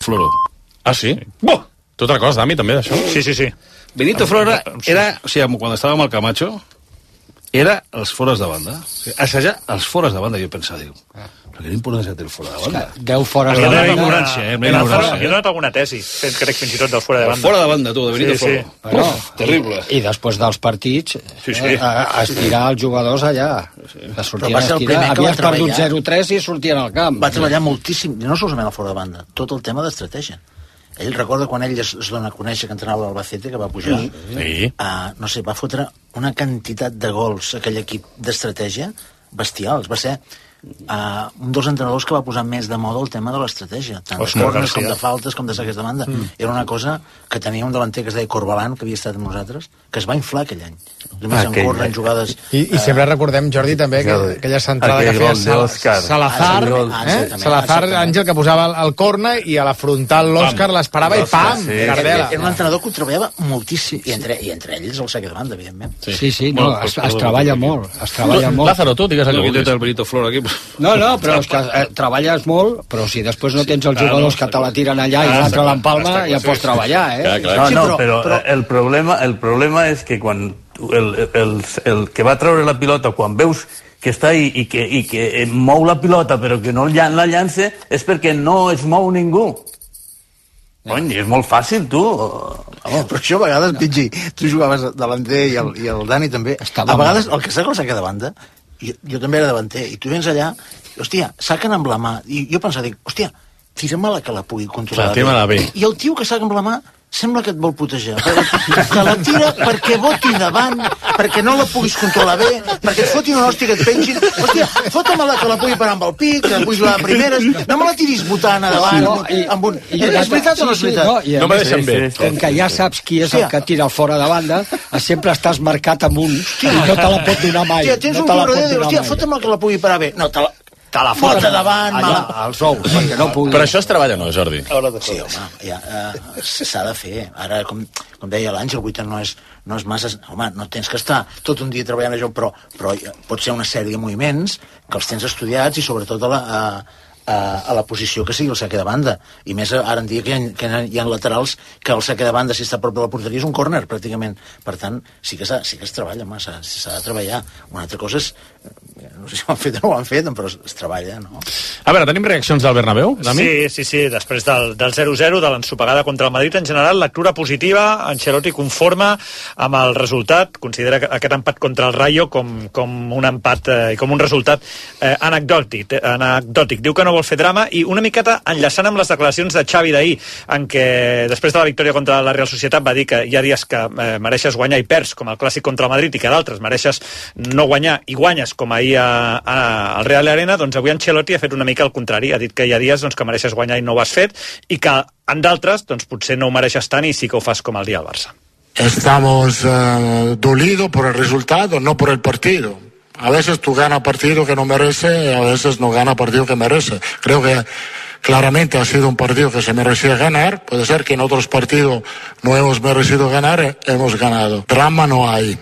Floro. Ah, sí? Buah! Tu te'n recordes, Dami, també, d'això? Sí. Benito Floro era, o sigui, quan estàvem al Camacho, era els fores de banda. O sigui, assajar els fores de banda, jo pensava, diu, però quina importància té el fora de banda? 10 fores de La banda. ignorància, Jo he donat alguna tesi, crec fins i tot del fora de El banda. fora de banda, tu, de Benito Sí. Floro. Bueno, Terrible. I després dels partits, Sí. a estirar els jugadors allà. Que sortien Però va ser a el estirar. primer que va Havies perdut treballar. 0-3 i sortien al camp. Va treballar moltíssim, no solament al fora de banda, tot el tema d'estratègia. Ell recorda quan ell es dona a conèixer que entrenava l'Albacete, que va pujar, Sí. no sé, va fotre una quantitat de gols a aquell equip d'estratègia bestials. Va ser un dels entrenadors que va posar més de moda el tema de l'estratègia, tant de corners com de faltes com de saques de banda. Era una cosa que tenia un davanter que es deia Corbalan, que havia estat amb nosaltres, que es va inflar aquell any. Només en córrer, en jugades... I sempre recordem, Jordi, també aquella centrada que feia Salazar, Salazar, Àngel, que posava el corna i a la frontal l'Òscar l'esperava i pam! Era un entrenador que ho treballava moltíssim, i entre ells el saque de banda, evidentment. Sí, no, es treballa molt. Es treballa molt. Lázaro, tu digues allò que El Benito Floro aquí... No, però és que treballes molt, però si després no tens els jugadors que te la tiren allà i l'altre l'empalma, ja pots treballar, eh? No, però el problema és que quan el que va treure la pilota, quan veus que està ahí i que mou la pilota però que no la llança, és perquè no es mou ningú. Cony, és molt fàcil, tu. Però això a vegades, Pidgey, tu jugaves delanter i el Dani també. A vegades, el que saca de banda, jo també era davanter, i tu vens allà, hòstia, saquen amb la mà, i jo pensava, dic, hòstia, tira-me-la que la pugui controlar bé. I el tio que saca amb la mà sembla que et vol putejar. Que la tira perquè voti davant, perquè no la puguis controlar bé, perquè et fotin una hòstia que et pengin. Hòstia, fota-me-la que la pugui parar amb el pic, que la pugui jugar a primeres, no me la tiris botant a davant. És veritat o no és veritat? No me deixen bé. Com que ja saps qui és el que tira el fora de banda, sempre estàs marcat amb un i no te la pot donar mai. Hòstia, tens un corredor i dius, hòstia, fota-me que la pugui parar bé. No, te la fota davant, als ous, perquè no pugui. Però això es treballa, no, Jordi? Sí, home, s'ha de fer. Ara, com deia l'Àngel, Guita no és massa... Home, no tens que estar tot un dia treballant això, però pot ser una sèrie de moviments que els tens estudiats i sobretot a la posició que sigui el saque de banda. I més ara en dia que hi ha laterals que el saque de banda, si està a prop de la porteria, és un córner, pràcticament. Per tant, sí que es treballa, home, s'ha de treballar. Una altra cosa és... No sé si ho han fet o no ho han fet, però es treballa, no? A veure, tenim reaccions del Bernabéu, Dami? Sí, després del 0-0, de l'ensopegada contra el Madrid, en general, lectura positiva, Ancelotti conforme amb el resultat, considera aquest empat contra el Rayo com un empat i com un resultat anecdòtic. Diu que no vol fer drama i una miqueta enllaçant amb les declaracions de Xavi d'ahir, en què després de la victòria contra la Real Societat va dir que hi ha dies que mereixes guanyar i perds, com el clàssic contra el Madrid, i que d'altres mereixes no guanyar i guanyes, com ahir al Real Arena. Doncs avui Ancelotti ha fet una mica el contrari, ha dit que hi ha dies que mereixes guanyar i no ho has fet, i que en d'altres potser no ho mereixes tant i sí que ho fas com el dia del Barça. Estamos dolidos por el resultado, no por el partido. A veces tú ganas partido que no merece, a veces no gana partido que merece. Creo que claramente ha sido un partido que se merecía ganar. Puede ser que en otros partidos no hemos merecido ganar, hemos ganado. Drama no hay.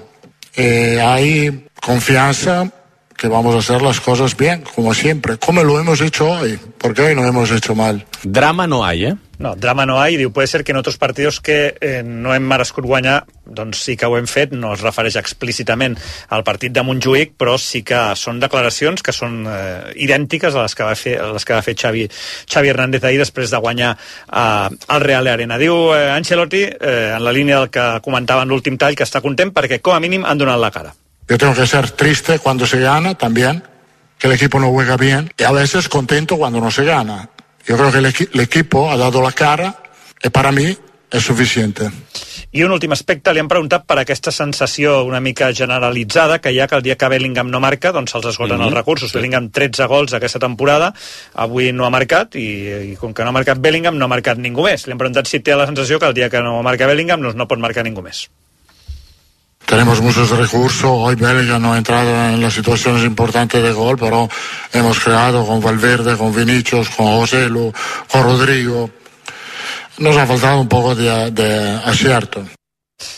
Hay confianza que vamos a hacer las cosas bien, como siempre, como lo hemos hecho hoy, porque hoy no hemos hecho mal. Drama no hay, eh? No, drama no hay, diu, puede ser que en otros partidos que no hem merescut guanyar, doncs sí que ho hem fet, no es refereix explícitament al partit de Montjuïc, però sí que són declaracions que són idèntiques a les que va fer Xavi Hernández ahir després de guanyar al Real Arena. Diu Ancelotti, en la línia del que comentava en l'últim tall, que està content perquè com a mínim han donat la cara. Yo tengo que ser triste cuando se gana también, que el equipo no juega bien, y a veces contento cuando no se gana. Yo creo que el equipo ha dado la cara y para mí es suficiente. I un últim aspecte, li han preguntat per aquesta sensació una mica generalitzada que hi ha que el dia que Bellingham no marca, doncs se'ls esgoten els recursos. Bellingham 13 gols aquesta temporada, avui no ha marcat i com que no ha marcat Bellingham no ha marcat ningú més. Li han preguntat si té la sensació que el dia que no marca Bellingham no pot marcar ningú més. Tenemos muchos recursos, hoy Bellingham no ha entrado en las situaciones importantes de gol, pero hemos creado con Valverde, con Vinicius, con Joselu, con Rodrigo. Nos ha faltado un poco de acierto.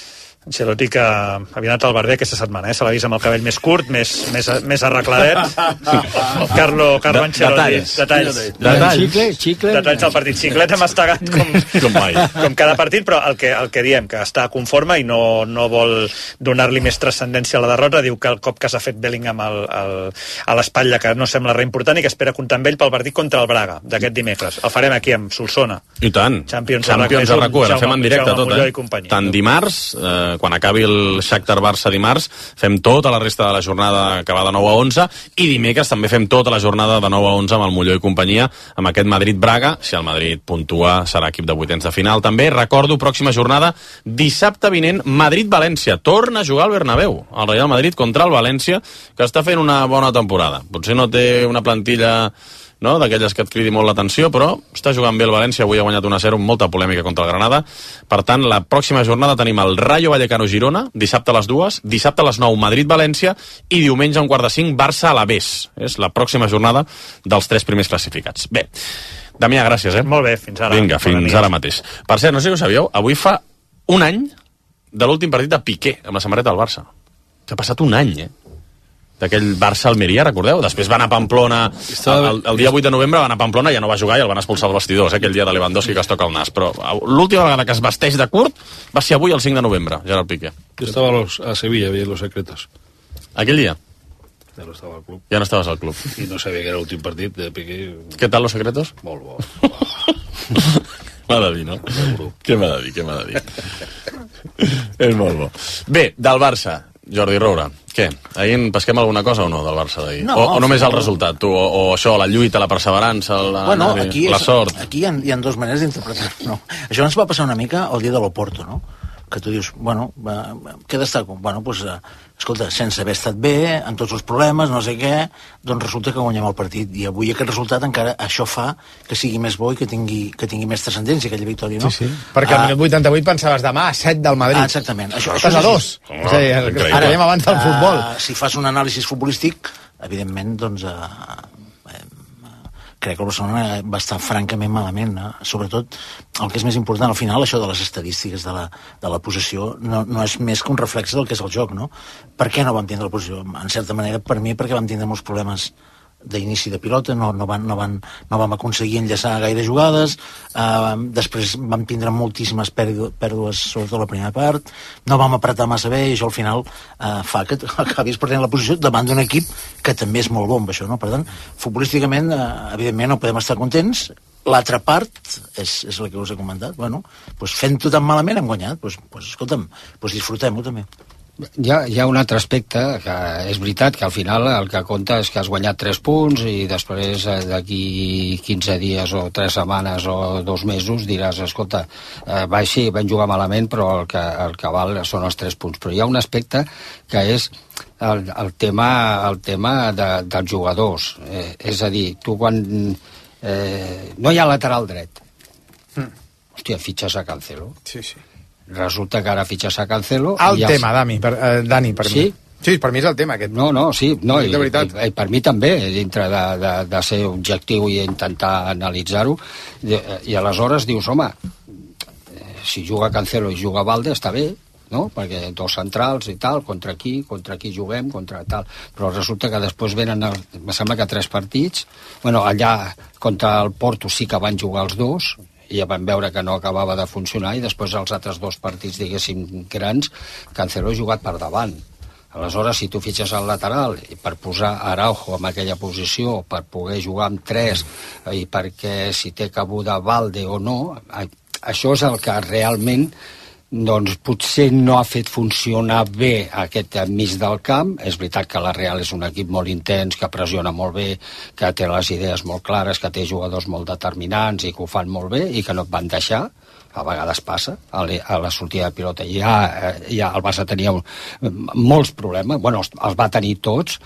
Ancelotti, que havia anat al barber aquesta setmana, se l'ha vist amb el cabell més curt, més arregladet. Carlo Ancelotti. Detalls. Xicle. Detalls del partit. Xiclet hem estagat com cada partit, però el que diem, que està conforme i no vol donar-li més transcendència a la derrota. Diu que el cop que s'ha fet Bellingham a l'espatlla, que no sembla res important i que espera comptar amb ell pel partit contra el Braga d'aquest dimecres. El farem aquí, amb Solsona. I tant. Champions a RAC1, la fem en directe tota. Tant dimarts, quan acabi el Shakhtar-Barça dimarts, fem tota la resta de la jornada que va de 9 a 11, i dimecres també fem tota la jornada de 9 a 11 amb el Molló i companyia, amb aquest Madrid-Braga. Si el Madrid puntua, serà equip de vuitens de final també. Recordo, pròxima jornada, dissabte vinent, Madrid-València. Torna a jugar al Bernabéu, el Real Madrid contra el València, que està fent una bona temporada. Potser no té una plantilla, no, d'aquelles que et cridi molt l'atenció, però està jugant bé el València. Avui ha guanyat 1-0 amb molta polèmica contra el Granada. Per tant, la pròxima jornada tenim el Rayo Vallecano-Girona, dissabte a les 2, dissabte a les 9 Madrid-València i diumenge a 4:45 Barça-Alavés. És la pròxima jornada dels 3 primers classificats. Bé, Damià, gràcies, Molt bé, fins ara. Vinga, fins ara mateix. Per cert, no sé si ho sabíeu, avui fa un any de l'últim partit de Piqué amb la samarreta del Barça. Que ha passat un any, d'aquell Barça-Almeria, recordeu? Després va anar a Pamplona, el dia 8 de novembre va anar a Pamplona, ja no va jugar i el van expulsar als vestidors, aquell dia de Lewandowski que es toca el nas. Però l'última vegada que es vesteix de curt va ser avui, el 5 de novembre, Gerard Piqué. Yo estaba a Sevilla, vi Los Secretos. Aquell dia? Ja no estava al club. Ja no estaves al club. I no sabia que era l'últim partit de Piqué. Què tal Los Secretos? Molt bo. M'ha de dir, no? Què m'ha de dir? És molt bo. Bé, del Barça, Jordi Roura, què? Ahir en pesquem alguna cosa o no del Barça d'ahir? No, o només el resultat, tu? O això, la lluita, la perseverança, la sort? Aquí hi ha dues maneres d'interpretar. No. Això ens va passar una mica el dia de l'Oporto, no? Que tu dius, què destaco? Escolta, sense haver estat bé, amb tots els problemes, no sé què, doncs resulta que guanyem el partit. I avui aquest resultat encara això fa que sigui més bo i que tingui més transcendència aquella victòria, no? Sí. Perquè al minut 88 pensaves demà a 7 del Madrid. Exactament. Això és a 2. És a dir, el que veiem abans del futbol. Si fas un anàlisi futbolístic, evidentment, doncs... crec que el Barcelona va estar francament malament, no? Sobretot el que és més important al final, això de les estadístiques de la possessió no és més que un reflex del que és el joc, no? Per què no vam tindre la possessió? En certa manera, per mi, perquè vam tindre molts problemes d'inici de pilota, no vam aconseguir enllaçar gaire jugades, després vam tindre moltíssimes pèrdues, sobretot la primera part, no vam apretar massa bé i això al final fa que acabis perdent la posició davant d'un equip que també és molt bo amb això, no? Per tant, futbolísticament, evidentment no podem estar contents. L'altra part és la que us he comentat. Fent-ho tan malament hem guanyat, escolta'm, disfrutem-ho també. Hi ha un altre aspecte, que és veritat que al final el que compta és que has guanyat 3 punts i després d'aquí 15 dies o 3 setmanes o 2 mesos diràs, escolta, sí, vam jugar malament, però el que val són els 3 punts. Però hi ha un aspecte que és el tema dels jugadors. És a dir, tu quan no hi ha lateral dret, hòstia, fitxes a Cancelo. Sí. Resulta que ara fitxes a Cancelo... Tema, Dani, per mi. Sí, per mi és el tema, aquest. Sí, i per mi també, dintre de ser objectiu i intentar analitzar-ho, i aleshores dius, home, si juga Cancelo i juga Valde, està bé, no? Perquè 2 centrals i tal, contra qui juguem, contra tal, però resulta que després venen, me sembla que 3 partits, allà contra el Porto sí que van jugar els 2, i ja vam veure que no acabava de funcionar, i després els altres 2 partits, diguéssim, grans, Cancelo ha jugat per davant. Aleshores, si tu fitxes al lateral i per posar Araujo en aquella posició, per poder jugar amb 3, i perquè si té cabuda Valde o no, això és el que realment doncs potser no ha fet funcionar bé aquest mig del camp. És veritat que la Real és un equip molt intens, que pressiona molt bé, que té les idees molt clares, que té jugadors molt determinants i que ho fan molt bé i que no et van deixar. A vegades passa, a la sortida de pilota ja el Barça tenia molts problemes, els va tenir tots,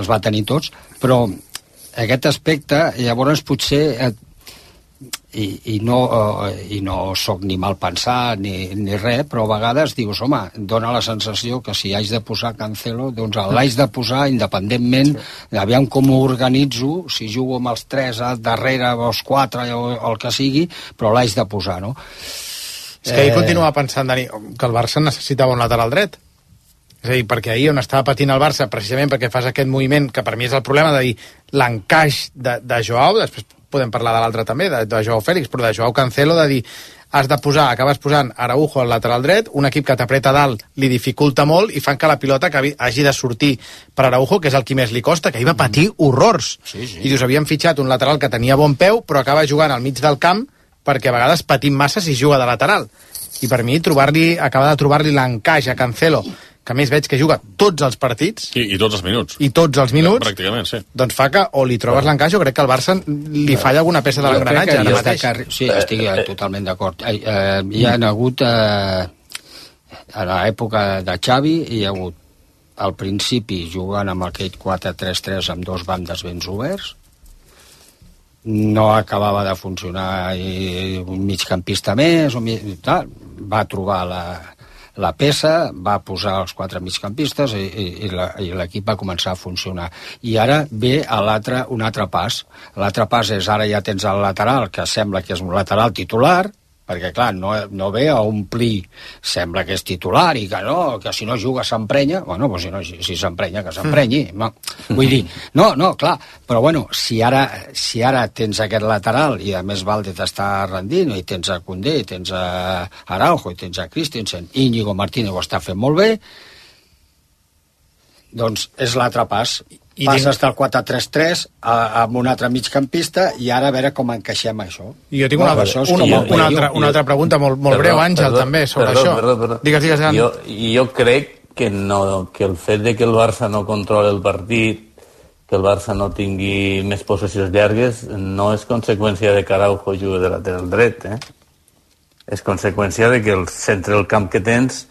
però aquest aspecte llavors potser i no sóc ni mal pensat ni res, però a vegades dius, home, dona la sensació que si haig de posar Cancelo, doncs l'haig de posar independentment, aviam com ho organitzo, si jugo amb els 3 darrere o els 4 o el que sigui, però l'haig de posar, no? És que ell continua pensant, Dani, que el Barça necessitava un lateral dret. És a dir, perquè ahir on estava patint el Barça, precisament perquè fas aquest moviment, que per mi és el problema de dir l'encaix de Joao, després podem parlar de l'altre també, de Joao Félix, però de Joao Cancelo, de dir, acabes posant Araujo al lateral dret, un equip que t'apreta dalt li dificulta molt i fan que la pilota hagi de sortir per Araujo, que és el qui més li costa, que hi va patir horrors. Sí. I dius, havien fitxat un lateral que tenia bon peu, però acaba jugant al mig del camp perquè a vegades patim massa si juga de lateral. I per mi acaba de trobar-li l'encaix a Cancelo, que a més veig que juga tots els partits. I tots els minuts. I tots els minuts. Pràcticament, sí. Doncs fa que o li trobes l'encaix o crec que al Barça li falla alguna peça de l'engranatge ara mateix. Sí, estic totalment d'acord. Hi ha hagut, a l'època de Xavi, hi ha hagut al principi jugant amb aquell 4-3-3 amb dos bandes ben oberts, no acabava de funcionar un migcampista més, va trobar la peça, va posar els 4 migcampistes i l'equip va començar a funcionar. I ara ve un altre pas. L'altre pas és, ara ja tens el lateral, que sembla que és un lateral titular, perquè clar, no ve a omplir, sembla que és titular i que si no juga s'emprenya. Bueno, doncs si s'emprenya, que s'emprenyi. No. Vull dir, no, clar, però bueno, si ara tens aquest lateral i a més Valdez està rendint, i tens a Koundé, i tens a Araujo, i tens a Christensen, Íñigo Martínez ho està fent molt bé, doncs és l'altre pas. Passes del 4-3-3 amb un altre migcampista i ara a veure com encaixem això. I jo tinc una altra pregunta molt breu, Àngel, també, sobre això. Perdó. Digues, Jo crec que el fet de que el Barça no controli el partit, que el Barça no tingui més possessions llargues, no és conseqüència de que Araujo jugui de lateral dret, És conseqüència de que el centre del camp que tens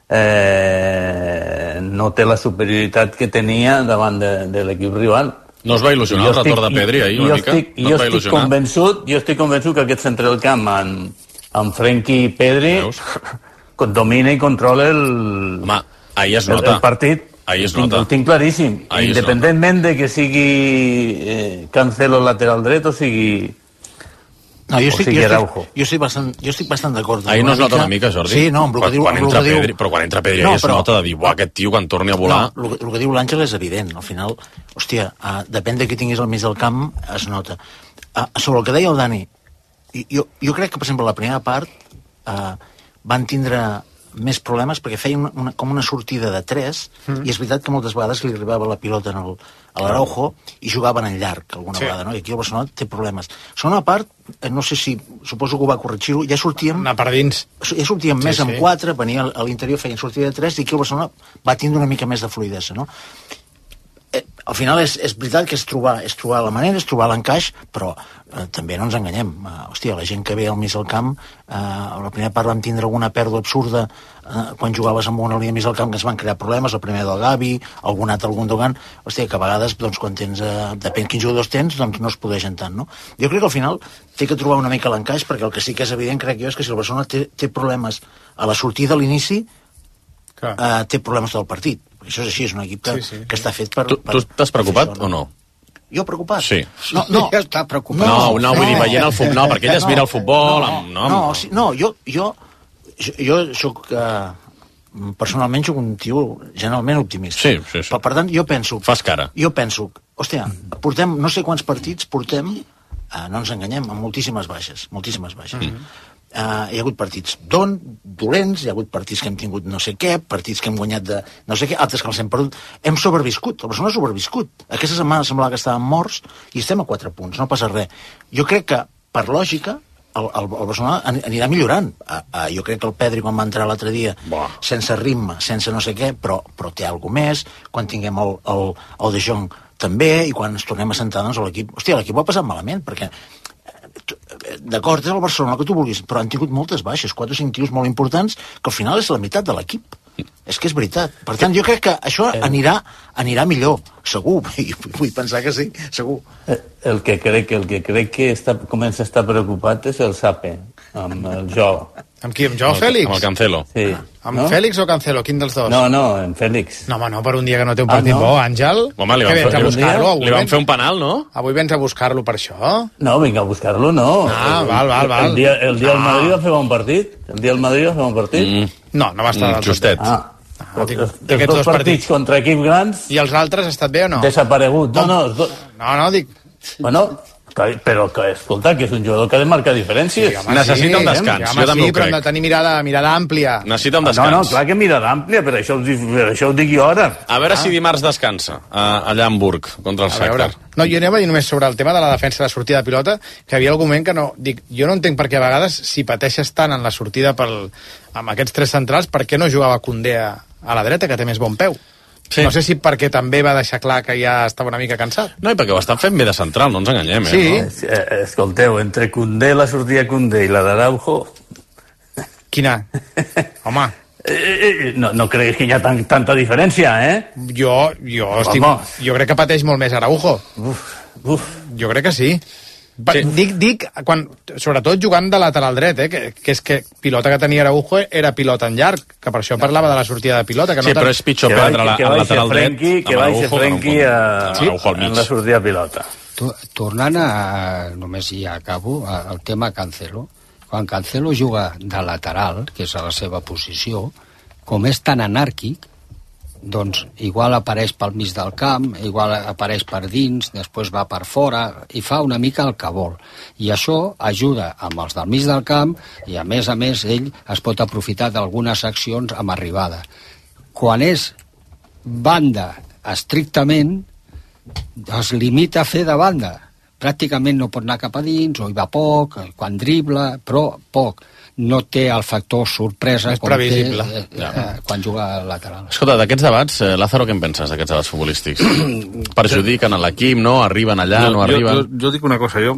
no té la superioritat que tenia davant de l'equip rival. No es va il·lusionar el retorn de Pedri ahir una mica? Jo estic convençut que aquest centre del camp amb Frenkie i Pedri domina i controla el partit. Ho tinc claríssim. Independentment de que sigui Cancelo lateral dret o sigui... No, jo estic bastant d'acord. Ahir no es nota una mica, Jordi? Sí, no, amb el que diu... Però quan entra Pedri es nota de dir, aquest tio quan torni a volar... No, el que diu l'Àngel és evident. Al final, hòstia, depèn de qui tinguis al mig del camp, es nota. Sobre el que deia el Dani, jo crec que, per exemple, la primera part van tindre més problemes perquè feien com una sortida de 3 i és veritat que moltes vegades li arribava la pilota a l'Araujo i jugaven en llarg alguna vegada, no? I aquí el Barcelona té problemes. Segona part, no sé si, suposo que ho va corregir-ho, ja sortíem... Anar per dins. Ja sortíem més amb 4, venia a l'interior, feien sortida de 3 i aquí el Barcelona va tindre una mica més de fluïdesa, no? Al final és veritat que és trobar la manera, és trobar l'encaix, però també no ens enganyem. Hòstia, la gent que ve al mig del camp, a la primera part vam tindre alguna pèrdua absurda quan jugaves amb una línia mig del camp que ens van crear problemes, el primer del Gavi, algun Gundogan, hòstia, que a vegades, doncs, quan tens, depèn quins jugadors tens, doncs no es podeixen tant, no? Jo crec que al final té que trobar una mica l'encaix, perquè el que sí que és evident, crec jo, és que si el Barcelona té problemes a la sortida, a l'inici, té problemes tot el partit. Això és així, és un equip que està fet per... Tu estàs preocupat o no? Jo preocupat? Sí. No, està preocupat. No, vull dir, veient el futbol... No, perquè ell es mira el futbol... Jo soc... personalment soc un tio generalment optimista. Sí. Per tant, jo penso... Fas cara. Jo penso, hòstia, portem no sé quants partits, no ens enganyem, amb moltíssimes baixes. Hi ha hagut partits dolents, hi ha hagut partits que hem tingut no sé què, partits que hem guanyat de no sé què, altres que els hem perdut. Hem sobreviscut, el Barcelona ha sobreviscut. Aquesta setmana semblava que estàvem morts i estem a 4 punts, no passa res. Jo crec que, per lògica, el Barcelona anirà millorant. Jo crec que el Pedri, quan va entrar l'altre dia, sense ritme, sense no sé què, però té alguna més, quan tinguem el De Jong també, i quan ens tornem a sentar, doncs l'equip... Hòstia, l'equip ho ha passat malament, perquè d'acord, és el Barcelona, que tu vulguis, però han tingut moltes baixes, 4 o 5 tios molt importants, que al final és la meitat de l'equip. És que és veritat. Per tant, jo crec que això anirà millor, segur. Vull pensar que sí, segur. El que crec que comença a estar preocupat és el Sape. amb el Joao. Amb qui? Amb Joao Fèlix? Amb el Cancelo. Sí. Amb Fèlix o Cancelo? Quin dels dos? No, amb Fèlix. No, home, no, per un dia que no té un partit bo, Àngel. Home, li van fer un penal, no? Avui vens a buscar-lo per això? No, vinc a buscar-lo, no. Val. El dia del Madrid va fer bon partit? El dia del Madrid va fer bon partit? No va estar del tot. Justet. Els dos partits contra equips grans... I els altres ha estat bé o no? Desaparegut. No, dic... Bueno, però escolta, que és un jugador que ha de marcar diferències. Necessita un descans, jo també ho crec. Però hem de tenir mirada àmplia. Necessita un descans. No, clar que mirada àmplia, per això ho dic jo ara. A veure si dimarts descansa allà a Hamburg, contra el Shakhtar. No, jo anava a dir només sobre el tema de la defensa de la sortida de pilota, que havia algun moment que no... Dic, jo no entenc per què a vegades, si pateixes tant en la sortida amb aquests tres centrals, per què no jugava Koundé a la dreta, que té més bon peu? Sí. No sé si perquè també va deixar clar que ja estava una mica cansat. No, i perquè ho estan fent bé de central, no ens enganyem, sí. No? Escolteu, entre Koundé, la sortida Koundé i la d'Araujo... Quina? Home... No creguis que hi ha tanta diferència, Jo crec que pateix molt més Araujo. Jo crec que sí. Dic sobretot jugant de lateral dret, que és que pilota que tenia Araujo era pilota en llarg, que per això parlava de la sortida de pilota. Que no però és pitjor perdre al lateral dret que vagi Frenkie en la sortida de pilota. Tornant només ja acabo, al tema Cancelo. Quan Cancelo juga de lateral, que és a la seva posició, com és tan anàrquic, doncs igual apareix pel mig del camp, igual apareix per dins, després va per fora, i fa una mica el que vol. I això ajuda amb els del mig del camp, i a més ell es pot aprofitar d'algunes accions amb arribada. Quan és banda estrictament, es limita a fer de banda. Pràcticament no pot anar cap a dins, o hi va poc, quan dribla, però poc. No té el factor sorpresa com té quan juga lateral. Escolta, d'aquests debats, Lázaro, què en penses d'aquests debats futbolístics? Perjudiquen a l'equip, no? Arriben allà, no arriben? Jo dic una cosa, jo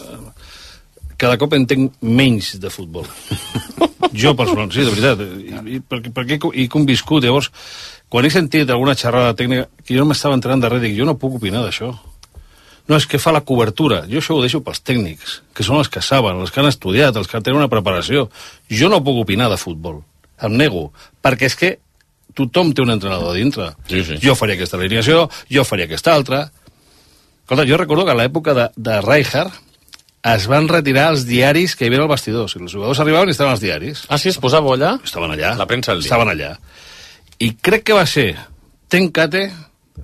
cada cop entenc menys de futbol. Jo personalment, sí, de veritat. Perquè he conviscut, llavors, quan he sentit alguna xerrada tècnica, que jo no m'estava entrant darrere, dic, jo no puc opinar d'això. No, és que fa la cobertura. Jo això ho deixo pels tècnics, que són els que saben, els que han estudiat, els que tenen una preparació. Jo no puc opinar de futbol. Em nego. Perquè és que tothom té un entrenador a dintre. Sí. Jo faria aquesta alineació, jo faria aquesta altra. Escolta, jo recordo que a l'època de Rijkaard es van retirar els diaris que hi havia al vestidor. Si els jugadors arribaven i estaven els diaris. Ah, sí? Es posava allà? Estaven allà. La premsa al dia. Estaven allà. I crec que va ser Tenkate...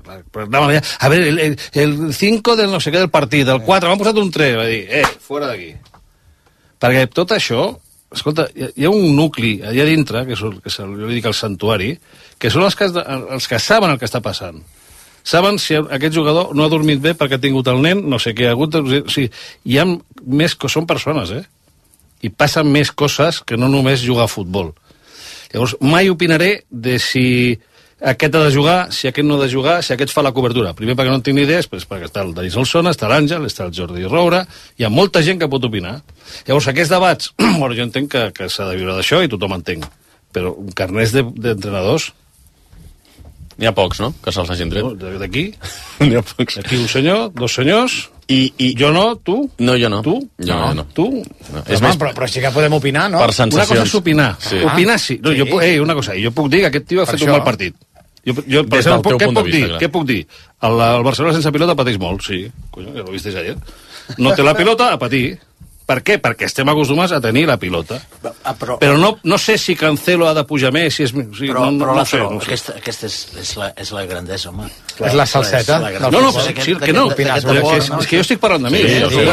A ver, el 5 del no sé què del partit, el 4, m'han posat un 3, va dir, fora d'aquí. Perquè tot això, escolta, hi ha un nucli allà dintre, que jo dic el santuari, que són els que saben el que està passant. Saben si aquest jugador no ha dormit bé perquè ha tingut el nen, no sé què ha hagut... O sigui, hi ha més... Són persones, I passen més coses que no només jugar a futbol. Llavors, mai opinaré de si... aquest ha de jugar, si aquest no ha de jugar, si aquest fa la cobertura. Primer perquè no en tinc ni idees, després perquè està el David Solsona, està l'Àngel, està el Jordi Roura, hi ha molta gent que pot opinar. Llavors, aquests debats, bueno, jo entenc que s'ha de viure d'això i tothom entenc, però carnets d'entrenadors... N'hi ha pocs, no?, que se'ls hagin tret. No, d'aquí? N'hi ha pocs. Aquí un senyor, dos senyors... I jo no, tu? No, jo no. Tu? No. Tu? No. És més... però sí que podem opinar, no? Per sensacions. Una cosa és opinar. Sí. Opinar sí. No, una cosa, jo puc dir que aquest tio ha fet un mal partit. Jo per exemple, què puc dir? El Barcelona sense pilota pateix molt, sí. Coño, ja lo viste ayer. No té la pilota a patir. Per què? Perquè estem acostumats a tenir la pilota. Però no sé si Cancelo ha de pujar més, si és... No sé. Aquesta és la grandesa, home. És la salseta. No, que no. És que jo estic parlant de mi.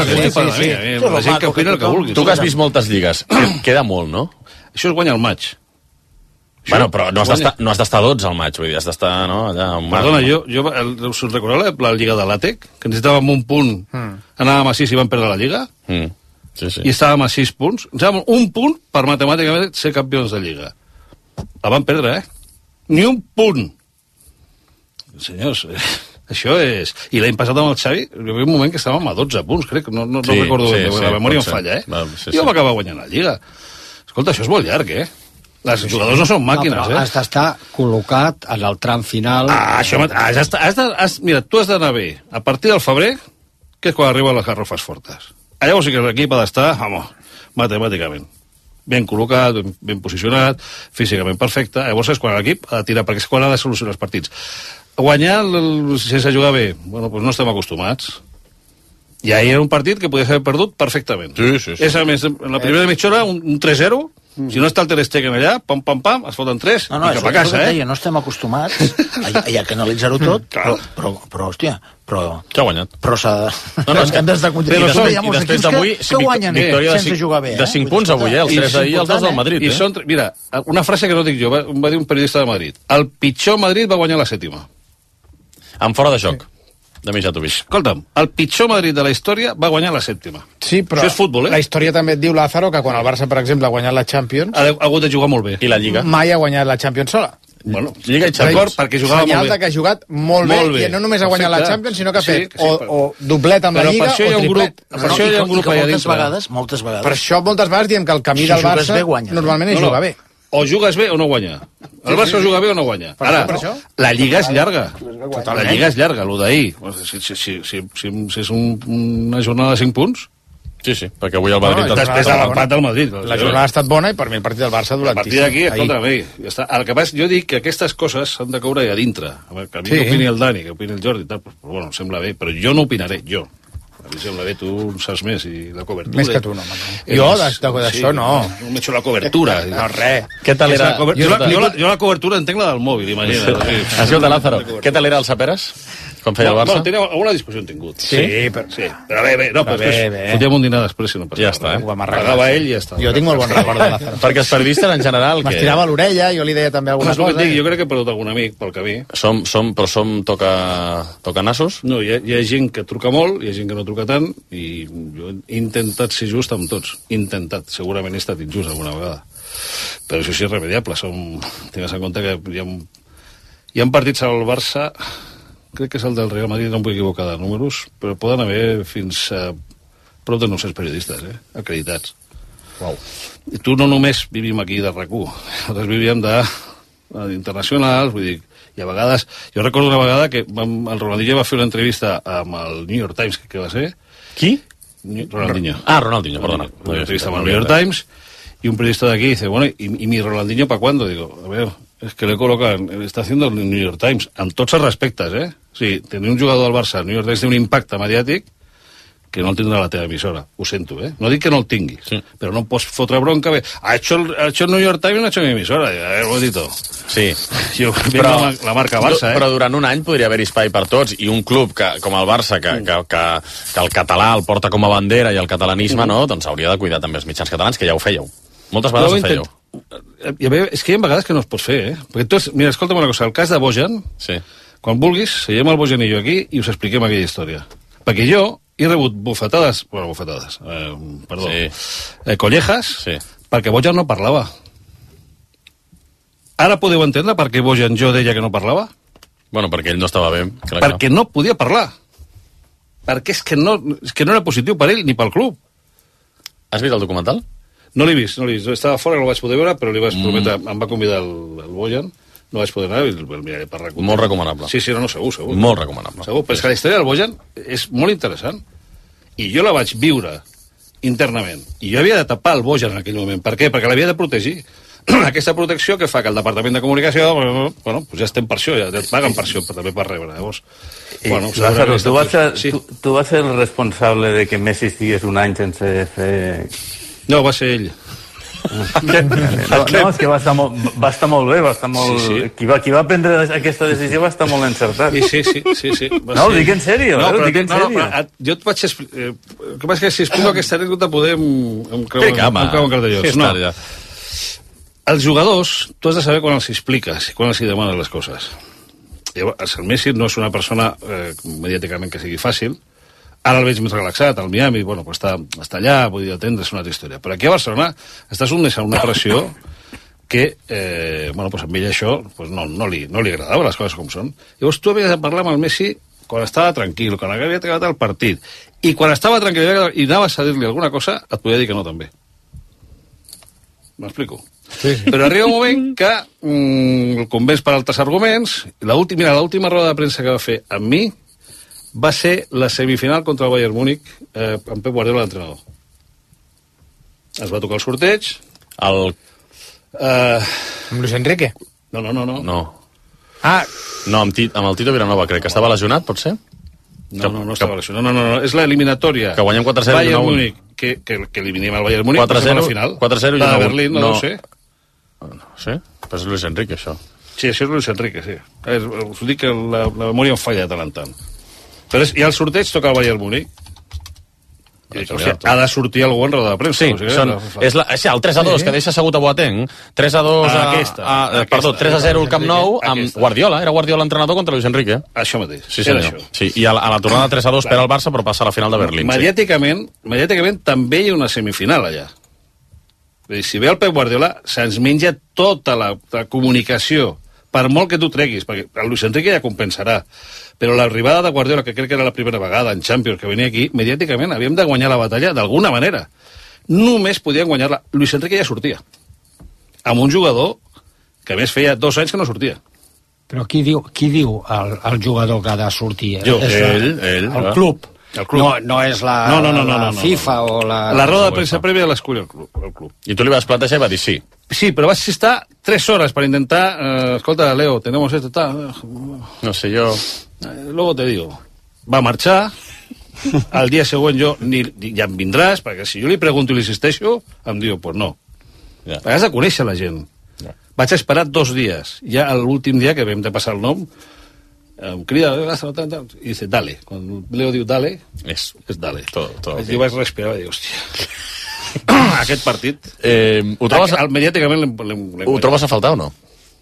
La gent que opina el que vulgui. Tu que has vist moltes lligues, queda molt, no? Això es guanya el maig. Bueno, però no has d'estar 12 al maig, vull dir, has d'estar, no, allà... Perdona, us recordeu la Lliga de l'Àtec? Que necessitàvem un punt, anàvem a 6 i vam perdre la Lliga? Sí. I estàvem a 6 punts. Necessitàvem un punt per matemàticament ser campions de Lliga. La vam perdre, Ni un punt. Senyors, això és... I l'any passat amb el Xavi, hi havia un moment que estàvem a 12 punts, crec, no recordo bé, la memòria em falla, I vam acabar guanyant la Lliga. Escolta, això és molt llarg, Els jugadors no són màquines, però has d'estar col·locat en el tram final... Mira, tu has d'anar bé. A partir del febrer, que és quan arriben les garrofes fortes. Llavors sí que l'equip ha d'estar, matemàticament. Ben col·locat, ben posicionat, físicament perfecte. Llavors és quan l'equip ha de tirar, perquè és quan ha de solucionar els partits. Guanyar sense jugar bé, bueno, doncs no estem acostumats. I ahir era un partit que podia ser perdut perfectament. Sí. És, a més, en la primera mitja hora, un 3-0, si no està el Ter Stegen allà, pam, es foten 3 i cap a casa, No estem acostumats, hi ha que analitzar-ho tot, però, hòstia, que ha guanyat. Però s'ha de... Hem de complir. I després d'avui, que guanyen sense jugar bé. De 5 punts avui, els 3 d'ahir, els 2 del Madrid. Mira, una frase que no dic jo, va dir un periodista de Madrid. El pitjor Madrid va guanyar la 7ª. En fora de joc. De Mijatovic. Escolta'm, el pitjor Madrid de la història va guanyar la 7ª. Sí, però això és futbol, la història també et diu, Lázaro, que quan el Barça, per exemple, ha guanyat la Champions... Ha hagut de jugar molt bé. I la Lliga? Mai ha guanyat la Champions sola. Bueno, Lliga i Champions. Perquè jugava molt bé. Que ha jugat molt bé. I no només ha guanyat la Champions, sinó que ha fet o doblet amb la Lliga o triplet. Per això hi ha un grup allà dintre. Moltes vegades. Per això moltes vegades diem que el camí del Barça normalment és jugar bé. O jugues bé o no guanya. El Barça juga bé o no guanya. Ara, la Lliga és llarga. La Lliga és llarga, el d'ahir. Si és una jornada de 5 punts... Sí, perquè avui el Madrid... Després de l'empat del Madrid. La jornada ha estat bona i per mi el partit del Barça durantíssim. El partit d'aquí, escolta, el que passa, jo dic que aquestes coses s'han de caure allà dintre. Que a mi que opini el Dani, que opini el Jordi, bueno, em sembla bé, però jo no opinaré, jo. A mi sembla bé, tu saps més, i la cobertura... Més que tu, no. Jo, d'això, no. No m'he hecho la cobertura. No, res. Què tal era... Jo la cobertura entenc la del mòbil, imagina't. Escolta, Lázaro, què tal era el Saperes? Com feia el Barça? Bueno, tenia alguna discussió han tingut. Sí, però bé. No, però després fotíem un dinar després si no passava. Ja està, Pagava ell i ja està. Jo tinc molt bon record de Lázaro. Perquè els periodistes, en general... M'estirava l'orella, jo li deia també alguna cosa. Jo crec que he perdut algun amic pel camí. Però som tocanassos? No, hi ha gent que truca molt, hi ha gent que no truca tant, i jo he intentat ser just amb tots. Intentat. Segurament he estat injust alguna vegada. Però això sí és irremediable. Tingues en compte que hi ha partits al Barça... Crec que és el del Real Madrid, no em vull equivocar de números, però poden haver fins a prop de 900 periodistes, acreditats. Uau. I tu no només vivim aquí de RAC1, nosaltres vivíem d'internacionals, vull dir, i a vegades... Jo recordo una vegada que el Ronaldinho va fer una entrevista amb el New York Times, que va ser... Qui? Ronaldinho. Ronaldinho, perdona. Una entrevista amb el New York Times, y un periodista de aquí dice, bueno, ¿y mi Ronaldinho para cuándo? Digo, a ver... Es que le colocan, está haciendo el New York Times, amb tots els respectes, O sigui, tenir un jugador del Barça al New York Times té un impacte mediàtic que no el tindrà la teva emissora. Ho sento, No dic que no el tinguis, però no pots fotre bronca. Ha hecho el New York Times, no ha hecho mi emisora. Bonito. Sí. Però la marca Barça, Però durant un any podria haver espai per tots, i un club com el Barça, que el català el porta com a bandera i el catalanisme, no? Doncs hauria de cuidar també els mitjans catalans, que ja ho fèieu. Moltes vegades ho fèieu. És que hi ha vegades que no es pot fer, Perquè tu, mira, escolta'm una cosa, el cas de Bojan, quan vulguis, seiem el Bojan i jo aquí i us expliquem aquella història. Perquè jo he rebut bufetades, collejas, perquè Bojan no parlava. Ara podeu entendre per què Bojan jo deia que no parlava? Bueno, perquè ell no estava bé. Perquè no podia parlar. Perquè és que no era positiu per ell ni pel club. Has vist el documental? No l'he vist. Estava fora, no el vaig poder veure, però li vaig prometre, em va convidar el Bojan, no vaig poder anar, i el miraré per RAC1. Molt recomanable. Sí, segur. Molt recomanable. Segur, però és que la història del Bojan és molt interessant. I jo la vaig viure internament. I jo havia de tapar el Bojan en aquell moment. Per què? Perquè l'havia de protegir. Aquesta protecció que fa que el Departament de Comunicació, pues ja estem per això, ja et paguen per això, també per rebre. Llavors, Lázaro, tu vas ser el responsable de que Messi estigués un any sense fer... No, va ser ell. No, és que va estar molt bé, va estar molt... Sí. Qui va prendre aquesta decisió va estar molt encertat. Sí. No, ho dic en sèrio, ho dic en sèrio. Jo et vaig explicar... El que passa és que si explico aquesta anècdota podem... Em creu en cartellons. No. Els jugadors, tu has de saber quan els expliques, quan els demanes les coses. Llavors, el Messi no és una persona mediàticament que sigui fàcil. Ara el veig més relaxat, al Miami, pues està allà, vull dir, atendre, és una altra història. Però aquí a Barcelona estàs sotmès a una pressió que, pues a ell això no li agradava les coses com són. Llavors tu havies de parlar amb el Messi quan estava tranquil, quan havia acabat el partit, i quan estava tranquil i anaves a dir-li alguna cosa, et podia dir que no també. M'explico? Sí. Però arriba un moment que el convenç per altres arguments. L'última roda de premsa que va fer amb mi va ser la semifinal contra el Bayern Múnich amb Pep Guardiola l'entrenador. Es va tocar el sorteig. Amb Luis Enrique? No. No, amb el Tito Vilanova, crec que estava lesionat, pot ser? No estava lesionat. No, és l'eliminatòria. Que guanyem 4-0 i 1-1. Bayern Múnich, que eliminim el Bayern Múnich, 4-0 i 1-1. La de Berlín, no ho sé. Sí? Però és Luis Enrique, això. Sí, això és Luis Enrique, sí. Us dic que la memòria em falla de tant en tant. Però i al sorteig toca el Bayern Múnich. Ha de sortir algú en roda de premsa. Sí, el 3-2 que deixa assegut a Boateng, 3-2 3-0 al Camp Nou amb Guardiola, era Guardiola l'entrenador contra Luis Enrique. Això mateix. Sí, senyor. Sí, i a la tornada 3-2 per al Barça, però passa a la final de Berlín. Mediàticament també hi ha una semifinal allà. Si ve el Pep Guardiola, se'ns menja tota la comunicació, per molt que tu treguis, perquè el Luis Enrique ja compensarà, però l'arribada de Guardiola, que crec que era la primera vegada en Champions que venia aquí, mediàticament havíem de guanyar la batalla d'alguna manera. Només podien guanyar-la. Luis Enrique ja sortia. Amb un jugador que a més feia 2 anys que no sortia. Però qui diu el jugador que ha de sortir? Ell. El club. No és la FIFA o la... La roda de premsa prèvia l'escull el club. I tu li vas plantejar i va dir sí. Sí, però vas estar 3 horas para intentar... escolta, Leo, tenemos esto, tal... No sé, yo... Luego te digo. Va marxar, al dia següent ja em vindràs, perquè si jo li pregunto i li insisteixo, em diu, pues no. Ja. Has de conèixer la gent. Ja. Vaig esperar 2 dies. Ja l'últim dia que vam de passar el nom, em crida, i dice, dale. Quan Leo diu dale, és dale. Jo vaig respirar i dic, hòstia... Aquest partit... Ho trobes... Mediàticament ho trobes a faltar o no?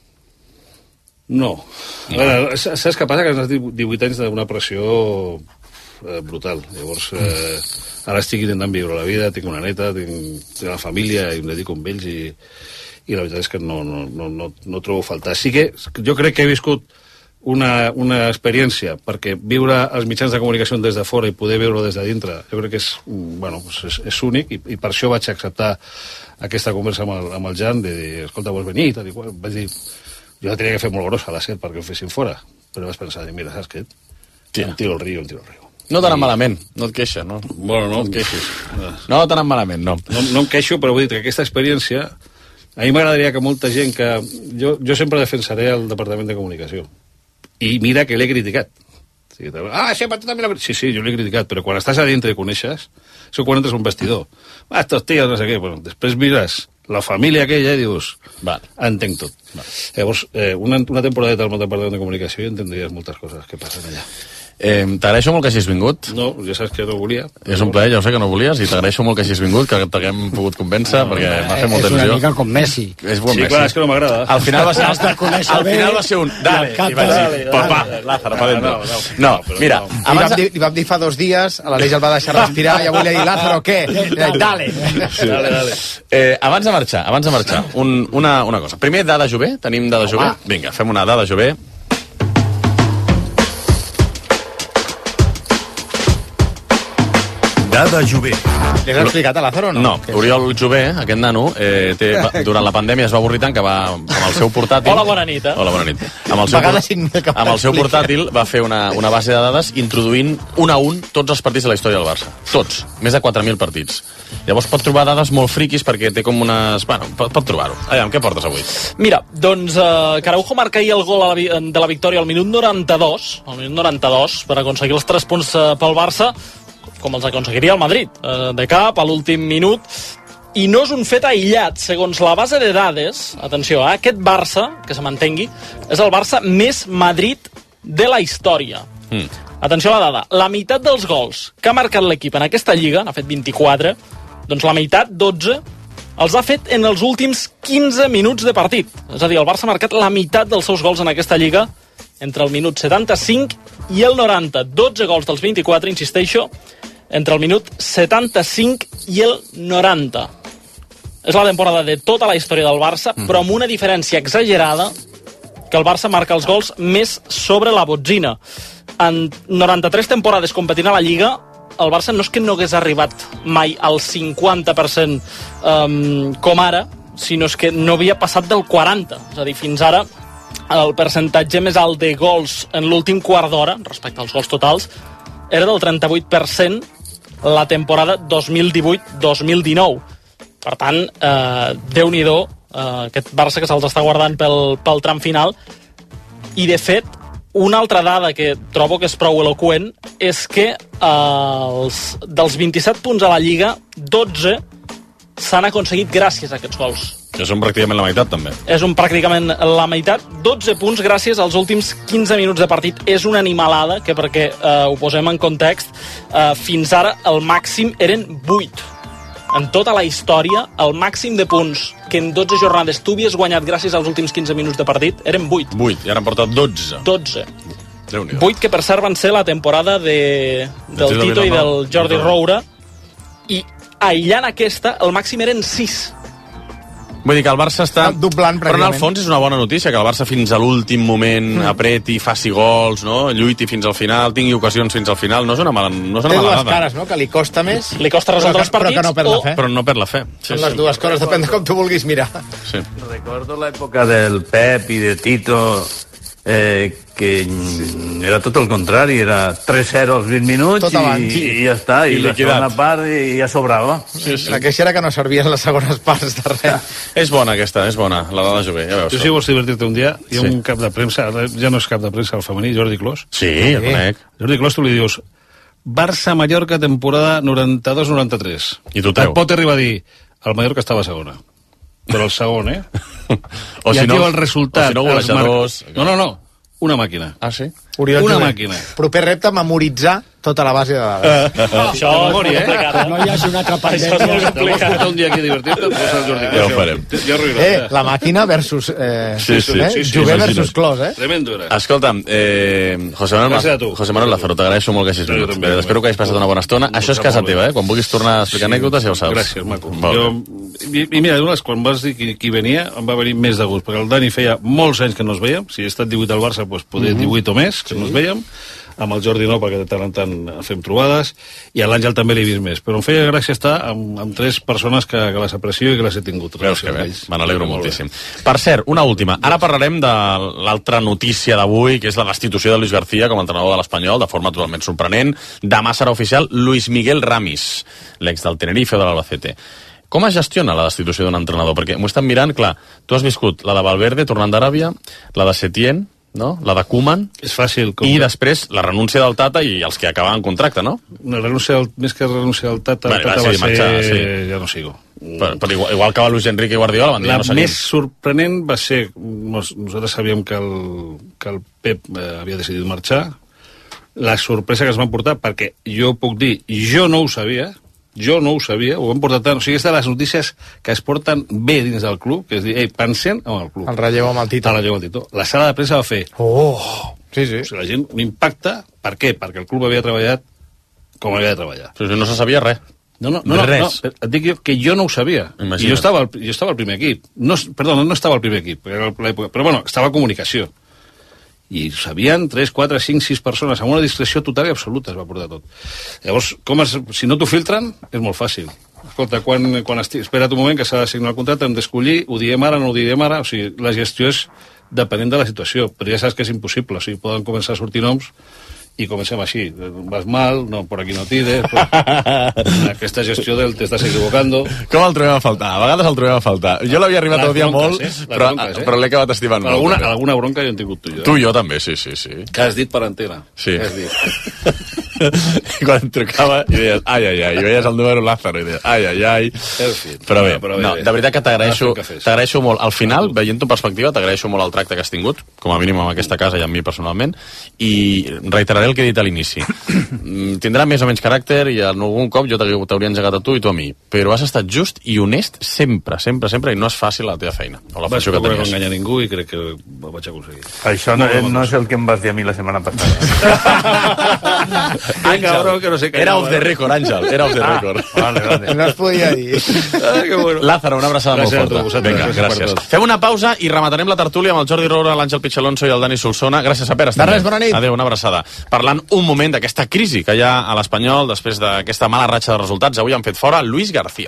No. Veure, saps què passa? Que has 18 anys d'una pressió brutal. Llavors, ara estic intentant viure la vida, tinc una neta, tinc una família, i em dedico amb ells, i la veritat és que no trobo a faltar. Sí que jo crec que he viscut una experiència, perquè viure els mitjans de comunicació des de fora i poder veure-ho des de dintre, jo crec que és únic, i per això vaig acceptar aquesta conversa amb el Jan, de dir, escolta, vols venir? Vaig dir, jo la tenia que fer molt grossa a la set perquè ho fessin fora, però vaig pensar, mira, saps què? Em tiro el riu. No t'ha anat malament, no et queixes, no? Bueno, no et queixis. No t'ha anat malament, no. No em queixo, però vull dir que aquesta experiència, a mi m'agradaria que molta gent que... Jo sempre defensaré el Departament de Comunicació. I mira que l'he criticat. Sempre tu també Sí, jo l'he criticat, però quan estàs a dintre i coneixes, és quan entres a un vestidor. Estos tíos, no sé què. Bueno, després mires la família aquella i dius, entenc tot. Llavors, una temporadeta al Departament de Comunicació i entendries moltes coses que passen allà. T'agraeixo molt que hagis vingut. No, ja saps que no volia. És un plaer, ja ho sé que no volies, i t'agraeixo molt que hagis vingut, que t'haguem pogut convèncer, perquè m'ha fet molta il·lusió. És una mica com Messi. És bon Messi. Clar, és que no m'agrada. Al final va ser un... Dale, i va dir, papà, Lázaro, pa dentro. No, mira... Li vam dir fa 2 dies, a l'Aleix el va deixar respirar, i avui li ha dit, Lázaro, què? Dale. Abans de marxar, una cosa. Primer, Dada Jové, tenim Dada Jové. Vinga, fem una Dada Jové. Dada Jové. Li has explicat a Lázaro o no? No, Oriol Jové, aquest nano, durant la pandèmia es va avorrir tant que va, amb el seu portàtil... Hola, bona nit. Hola, bona nit. Amb el seu portàtil va fer una base de dades introduint 1 a 1 tots els partits de la història del Barça. Tots. Més de 4.000 partits. Llavors pot trobar dades molt friquis perquè té com unes... Bueno, pot trobar-ho. Aviam, què portes avui? Mira, doncs Caraujo marca ahir el gol de la victòria al minut 92, per aconseguir els 3 punts pel Barça, com els aconseguiria el Madrid, de cap, a l'últim minut, i no és un fet aïllat. Segons la base de dades, atenció, aquest Barça, que se m'entengui, és el Barça més Madrid de la història. Atenció a la dada, la meitat dels gols que ha marcat l'equip en aquesta lliga, n'ha fet 24, doncs la meitat, 12, els ha fet en els últims 15 minuts de partit. És a dir, el Barça ha marcat la meitat dels seus gols en aquesta lliga entre el minut 75 i el 90. 12 gols dels 24, insisteixo, entre el minut 75 i el 90. És la temporada de tota la història del Barça, però amb una diferència exagerada, que el Barça marca els gols més sobre la botzina. En 93 temporades competint a la Lliga, el Barça no és que no hagués arribat mai al 50% com ara, sinó és que no havia passat del 40%. És a dir, fins ara el percentatge més alt de gols en l'últim quart d'hora, respecte als gols totals, era del 38% la temporada 2018-2019. Per tant, Déu-n'hi-do, aquest Barça que se'ls està guardant pel tram final. I, de fet, una altra dada que trobo que és prou eloqüent és que dels 27 punts a la Lliga, 12 s'han aconseguit gràcies a aquests gols. Que són pràcticament la meitat, també. És pràcticament la meitat. 12 punts gràcies als últims 15 minuts de partit. És una animalada que, perquè ho posem en context, fins ara el màxim eren 8. En tota la història, el màxim de punts que en 12 jornades tu havies guanyat gràcies als últims 15 minuts de partit eren 8. 8, i ara han portat 12. 12. 8 que per cert van ser la temporada del Tito i del Jordi Roura, i aïllant aquesta, el màxim eren 6. Vull dir que el Barça està doblant, però en el fons és una bona notícia que el Barça fins a l'últim moment apreti, faci gols, no? Lluiti fins al final, tingui ocasions fins al final. No és una mala dada. Té dues cares, no? Que li costa més. Li costa resoldre els partits, però que no perd la fe. Però no perd la fe. Són les dues coses, depèn de com tu vulguis mirar. Sí. Recordo l'època del Pep i de Tito, que era tot el contrari, era 3-0 als 20 minuts i ja està, i la segona part ja sobrava. La queixa era que no servien les segones parts de res. És bona aquesta, és bona, la dada Jové, ja veus. Tu si vols divertir-te un dia, hi ha un cap de premsa, ja no és cap de premsa el femení, Jordi Clos. Sí, ja conec. Jordi Clos, tu li dius Barça-Mallorca temporada 92-93. I tu treu. Et pot arribar a dir, el Mallorca estava a segona. Però el segon, O i si aquí el resultat. O si no, golejadors. No. Una màquina. Ah, sí? Una màquina. Proper repte, memoritzar tota la base de dades. Això és complicat. No hi hagi una altra pandèmia. Això és molt Vols complicat. portar un dia aquí a divertir-te? Ja ho farem. La màquina versus... Jové versus Clos, Tremendo era. Escolta'm, José Manuel Lázaro, t'agraeixo molt que hagis vingut. Espero que hagis passat una bona estona. Això és casa teva, Quan vulguis tornar a explicar anècdotes, ja ho saps. Gràcies, maco. I mira, quan vas dir qui venia, em va venir més de gust, perquè el Dani feia molts anys que no es veiem. Si he estat 18 al Barça, doncs poder 18 o més, que no es veiem. Amb el Jordi no, perquè de tant en tant fem trobades, i a l'Àngel també l'he vist més. Però em feia gràcia estar amb 3 persones que les aprecio i que les he tingut. Veus que bé, me n'alegro moltíssim. Per cert, una última. Ara parlarem de l'altra notícia d'avui, que és la destitució de Luis García com a entrenador de l'Espanyol, de forma totalment sorprenent. Demà serà oficial Luis Miguel Ramis, l'ex del Tenerife o de l'Albacete. Com es gestiona la destitució d'un entrenador? Perquè m'ho estan mirant, clar, tu has viscut la de Valverde tornant d'Aràbia, la de Setién, no? La de Koeman, és fàcil, i després la renúncia del Tata i els que acabaven contracte, no? Una renúncia, més que renúncia del Tata, Vale, Tata va ser... marxar, sí. Ja no sigo. Però igual que va Luis Enrique i Guardiola, van dir, no seguim. La més sorprenent va ser... Nosaltres sabíem que el Pep havia decidit marxar. La sorpresa que es van portar, perquè jo puc dir, jo no ho sabia, ho van portar tant... O sigui, és de les notícies que es porten bé dins del club, que és dir, pensen en el club. El relleu amb el Tito. La sala de premsa va fer... Sí. O sigui, la gent m'impacta. Per què? Perquè el club havia treballat com havia de treballar. Però no se sabia res. No, et dic que jo no ho sabia. Imagina't. I jo estava al primer equip. No estava al primer equip, però bueno, estava a comunicació. I ho sabien 3, 4, 5, 6 persones, amb una discreció total i absoluta es va portar tot. Llavors, si no t'ho filtren, és molt fàcil. Escolta, espera't un moment que s'ha de signar el contracte, hem d'escollir, ho diem ara, no ho diem ara, o sigui, la gestió és depenent de la situació, però ja saps que és impossible, o sigui, poden començar a sortir noms i comencem així, vas mal, no, por aquí no tires, aquesta gestió del te estàs equivocando. Com el trobem a faltar? A vegades el trobem a faltar. Jo l'havia arribat a odiar molt, però l'he acabat estimant molt. Alguna bronca jo he tingut tu i jo. Tu i jo també, sí. Que has dit per antena. Sí. Què has dit? I quan trucava i deies, ai, i veies el número Lázaro i deies, ai. Però bé, no, de veritat que t'agraeixo molt. Al final, veient-ho en perspectiva, t'agraeixo molt el tracte que has tingut, com a mínim en aquesta casa i amb mi personalment, i reiteraré el que he dit a l'inici. Tindrà més o menys caràcter i en algun cop jo t'hauria engegat a tu i tu a mi, però has estat just i honest sempre, i no és fàcil la teva feina o la funció que tenies. No enganyar ningú i crec que ho vaig aconseguir. Això no és el que em vas dir a mi la setmana passada. Era off the record, Àngel, era off the record. Vale. No es podia dir. Lázaro, una abraçada molt forta. Vinga, gràcies. Fem una pausa i rematarem la tertúlia amb el Jordi Roura, l'Àngel Pichalonso i el Dani Solsona. Gràcies a Pere. De res, bona nit. Adéu, una abraçada. Parlant un moment d'aquesta crisi que hi ha a l'Espanyol després d'aquesta mala ratxa de resultats. Avui han fet fora Luis García.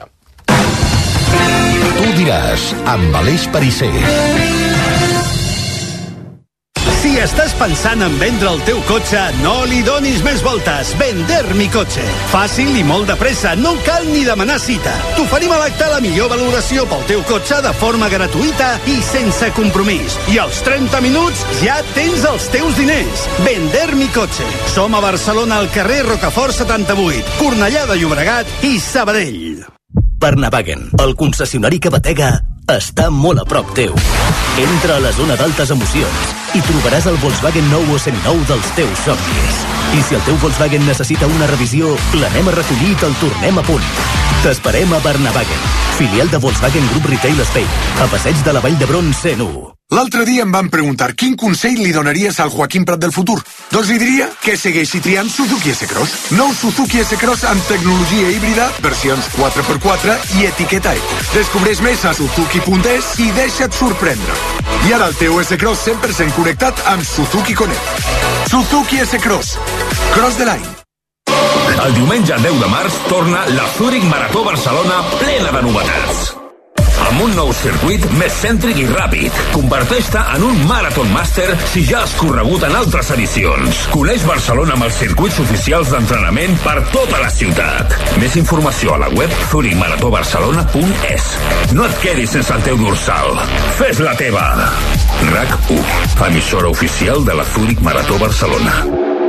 Tu diràs, amb Aleix Perisser. Si estàs pensant en vendre el teu cotxe, no li donis més voltes. Vender mi cotxe. Fàcil i molt de pressa, no cal ni demanar cita. T'oferim a l'acte la millor valoració pel teu cotxe de forma gratuïta i sense compromís. I als 30 minuts ja tens els teus diners. Vender mi cotxe. Som a Barcelona, al carrer Rocafort 78, Cornellà de Llobregat i Sabadell. Barnavagen, el concessionari que batega, està molt a prop teu. Entra a la zona d'altes emocions i trobaràs el Volkswagen nou o seminou dels teus somnis. I si el teu Volkswagen necessita una revisió, l'anem a recollir i te'l tornem a punt. T'esperem a Barnavagen, filial de Volkswagen Group Retail Spain, a Passeig de la Vall d'Hebron 101. L'altre dia em van preguntar quin consell li donaries al Joaquim Prat del futur. Doncs li diria que segueixi triant Suzuki S-Cross. Nou Suzuki S-Cross amb tecnologia híbrida, versions 4x4 i etiqueta eco. Descobreix més a suzuki.es i deixa't sorprendre. I ara el teu S-Cross 100% connectat amb Suzuki Connect. Suzuki S-Cross. Cross the line. El diumenge 10 de març torna la Zurich Marató Barcelona plena de novetats. Amb un nou circuit més cèntric i ràpid. Converteix-te en un Marathon Master si ja has corregut en altres edicions. Coneix Barcelona amb els circuits oficials d'entrenament per tota la ciutat. Més informació a la web zurichmaratobarcelona.es. No et quedis sense el teu dorsal. Fes la teva. RAC1, emissora oficial de la Zurich Marató Barcelona.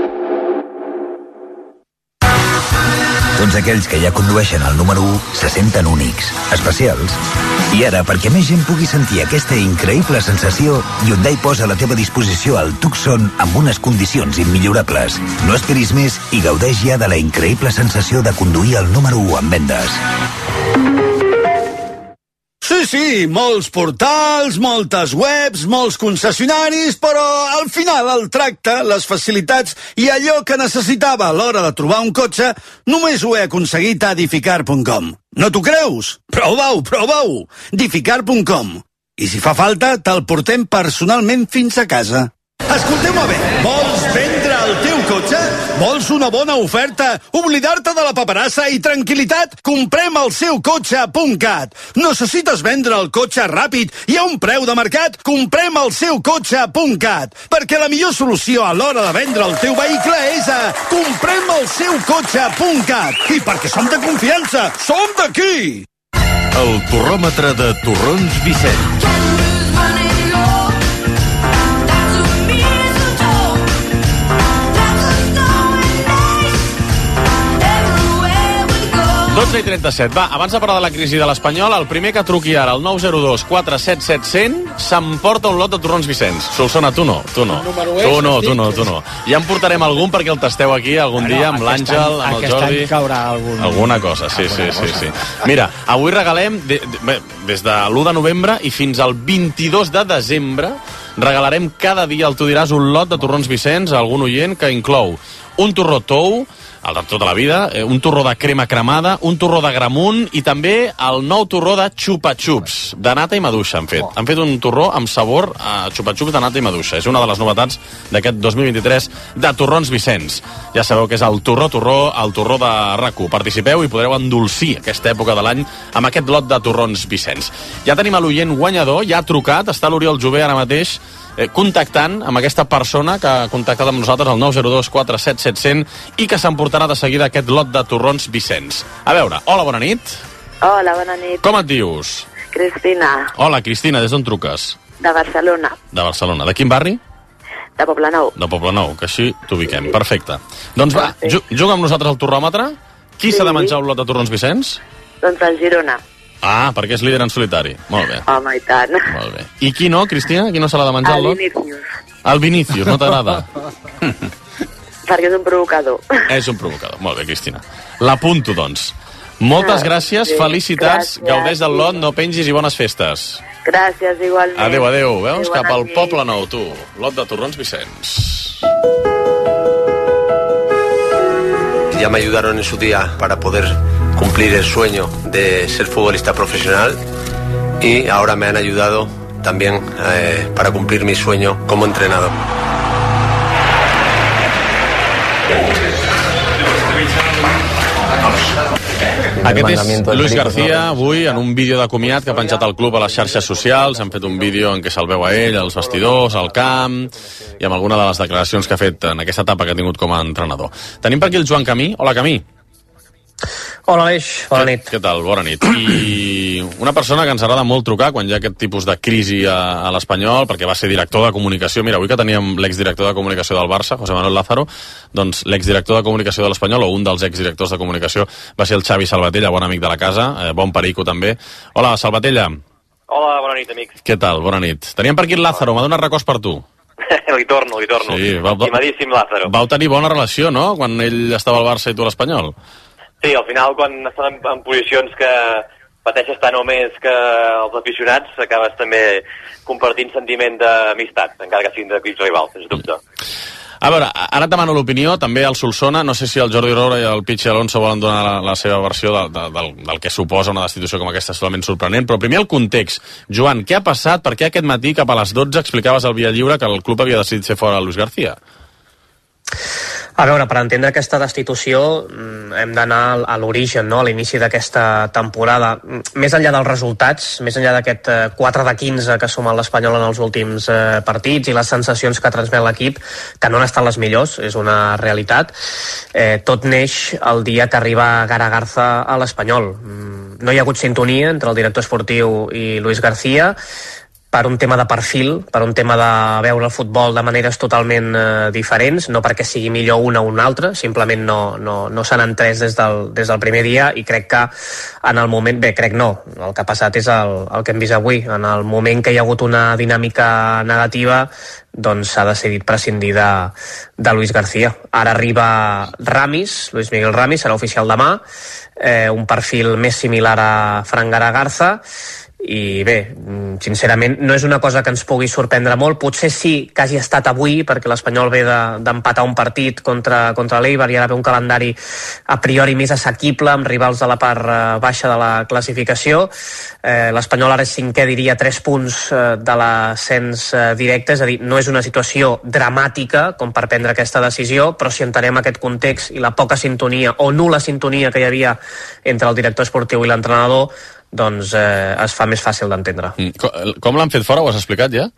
Tots aquells que ja condueixen el número 1 se senten únics, especials. I ara, perquè més gent pugui sentir aquesta increïble sensació, Hyundai posa a la teva disposició el Tucson amb unes condicions immillorables. No esperis més i gaudeix ja de la increïble sensació de conduir el número 1 en vendes. Sí, molts portals, moltes webs, molts concessionaris, però al final el tracte, les facilitats i allò que necessitava a l'hora de trobar un cotxe només ho he aconseguit a Edificar.com. No t'ho creus? Prova-ho! Edificar.com. I si fa falta, te'l portem personalment fins a casa. Escolteu-me bé, vols vendre el teu cotxe? Vols una bona oferta? Oblidar-te de la paperassa i tranquil·litat? Comprem el seu cotxe.cat. Necessites vendre el cotxe ràpid i a un preu de mercat? Comprem el seu cotxe.cat. Perquè la millor solució a l'hora de vendre el teu vehicle és a comprem el seu cotxe.cat. I perquè som de confiança, som d'aquí! El torròmetre de Torrons Vicenç. 12:37. Va, abans de parlar de la crisi de l'Espanyol, el primer que truqui ara, el 902 477 100, s'emporta un lot de torrons Vicenç. Solsona, tu no. Tu no. Ja en portarem algun perquè el tasteu aquí algun dia amb l'Àngel, amb el Jordi. Aquest any caurà alguna cosa, sí. Mira, avui regalem, des de l'1 de novembre i fins al 22 de desembre, regalarem cada dia, tu diràs, un lot de torrons Vicenç a algun oient que inclou un torró tou, el de tota la vida, un torró de crema cremada, un torró de gramunt i també el nou torró de xupa-xups, de nata i maduixa han fet. Han fet un torró amb sabor a xupa-xups de nata i maduixa. És una de les novetats d'aquest 2023 de Torrons Vicenç. Ja sabeu que és el torró de RAC1. Participeu i podreu endolcir aquesta època de l'any amb aquest lot de Torrons Vicenç. Ja tenim l'oient guanyador, ja ha trucat, està l'Oriol Jové ara mateix contactant amb aquesta persona que ha contactat amb nosaltres al 902 477 100 i que s'emportarà de seguida aquest lot de Torrons Vicenç. A veure, hola, bona nit. Hola, bona nit. Com et dius? Cristina. Hola, Cristina, des d'on truques? De Barcelona. De Barcelona. De quin barri? De Poblenou. De Poblenou, que així t'ubiquem. Perfecte. Doncs va, juga amb nosaltres al torròmetre. Qui s'ha de menjar un lot de Torrons Vicenç? Doncs el Girona. Ah, perquè és líder en solitari. Molt bé. Home, i tant. Molt bé. I qui no, Cristina? Qui no se l'ha de menjar el lot? El Vinícius. El Vinícius, no t'agrada? Perquè és un provocador. És un provocador. Molt bé, Cristina. L'apunto, doncs. Moltes gràcies, felicitats, gaudeix del lot, no pengis i bones festes. Gràcies, igualment. Adéu. Veus? Cap al Poble Nou, tu. Lot de Torrons Vicenç. Ya me ayudaron en su día para poder cumplir el sueño de ser futbolista profesional y ahora me han ayudado también para cumplir mi sueño como entrenador. Aquest és Luis García, avui, en un vídeo de comiat que ha penjat el club a les xarxes socials. Han fet un vídeo en què se'l veu a ell, als vestidors, al camp, i amb alguna de les declaracions que ha fet en aquesta etapa que ha tingut com a entrenador. Tenim per aquí el Joan Camí. Hola, Camí. Hola, Aleix. Bona nit. Què tal? Bona nit. I una persona que ens agrada molt trucar quan hi ha aquest tipus de crisi a l'Espanyol, perquè va ser director de comunicació. Mira, avui que teníem l'exdirector de comunicació del Barça, José Manuel Lázaro, doncs l'exdirector de comunicació de l'Espanyol, o un dels exdirectors de comunicació, va ser el Xavi Salvatella, bon amic de la casa, bon perico també. Hola, Salvatella. Hola, bona nit, amics. Què tal? Bona nit. Teníem per aquí el Lázaro, m'ha donat records per tu. Li torno. Sí, estimadíssim Lázaro. Vau tenir bona relació, no?, quan ell estava al Barça i tu a l'Espanyol. Sí, al final, quan estàs en posicions que pateixes tant o més que els aficionats, acabes també compartint sentiment d'amistat, encara que siguin d'equips rivals, sens dubte. A veure, ara et demano l'opinió, també al Solsona, no sé si el Jordi Roura i el Pichi Alonso volen donar la seva versió del que suposa una destitució com aquesta solament sorprenent, però primer el context. Joan, què ha passat? Per què aquest matí, cap a les 12, explicaves al Via Lliure que el club havia decidit fer fora Luis García? A veure, per entendre aquesta destitució hem d'anar a l'origen, no?, a l'inici d'aquesta temporada. Més enllà dels resultats, més enllà d'aquest 4 de 15 que ha sumat l'Espanyol en els últims partits i les sensacions que ha transmet l'equip, que no han estat les millors, és una realitat, tot neix el dia que arriba Gara Garza a l'Espanyol. No hi ha hagut sintonia entre el director esportiu i Luis García, per un tema de perfil, per un tema de veure el futbol de maneres totalment diferents, no perquè sigui millor una o una altra, simplement no s'han entès des del primer dia, i crec que en el moment, el que ha passat és el que hem vist avui. En el moment que hi ha hagut una dinàmica negativa, doncs s'ha decidit prescindir de Luis García. Ara arriba Luis Miguel Ramis, serà oficial demà, un perfil més similar a Fran Garza, i bé, sincerament no és una cosa que ens pugui sorprendre molt. Potser sí que hagi estat avui, perquè l'Espanyol ve d'empatar un partit contra l'Eibar i ara ve un calendari a priori més assequible, amb rivals de la part baixa de la classificació. L'Espanyol ara és cinquè, diria 3 punts de l'ascens directe, és a dir, no és una situació dramàtica com per prendre aquesta decisió, però si entenem aquest context i la poca sintonia o nul·la sintonia que hi havia entre el director esportiu i l'entrenador, doncs es fa més fàcil d'entendre. Com l'han fet fora? Ho has explicat ja?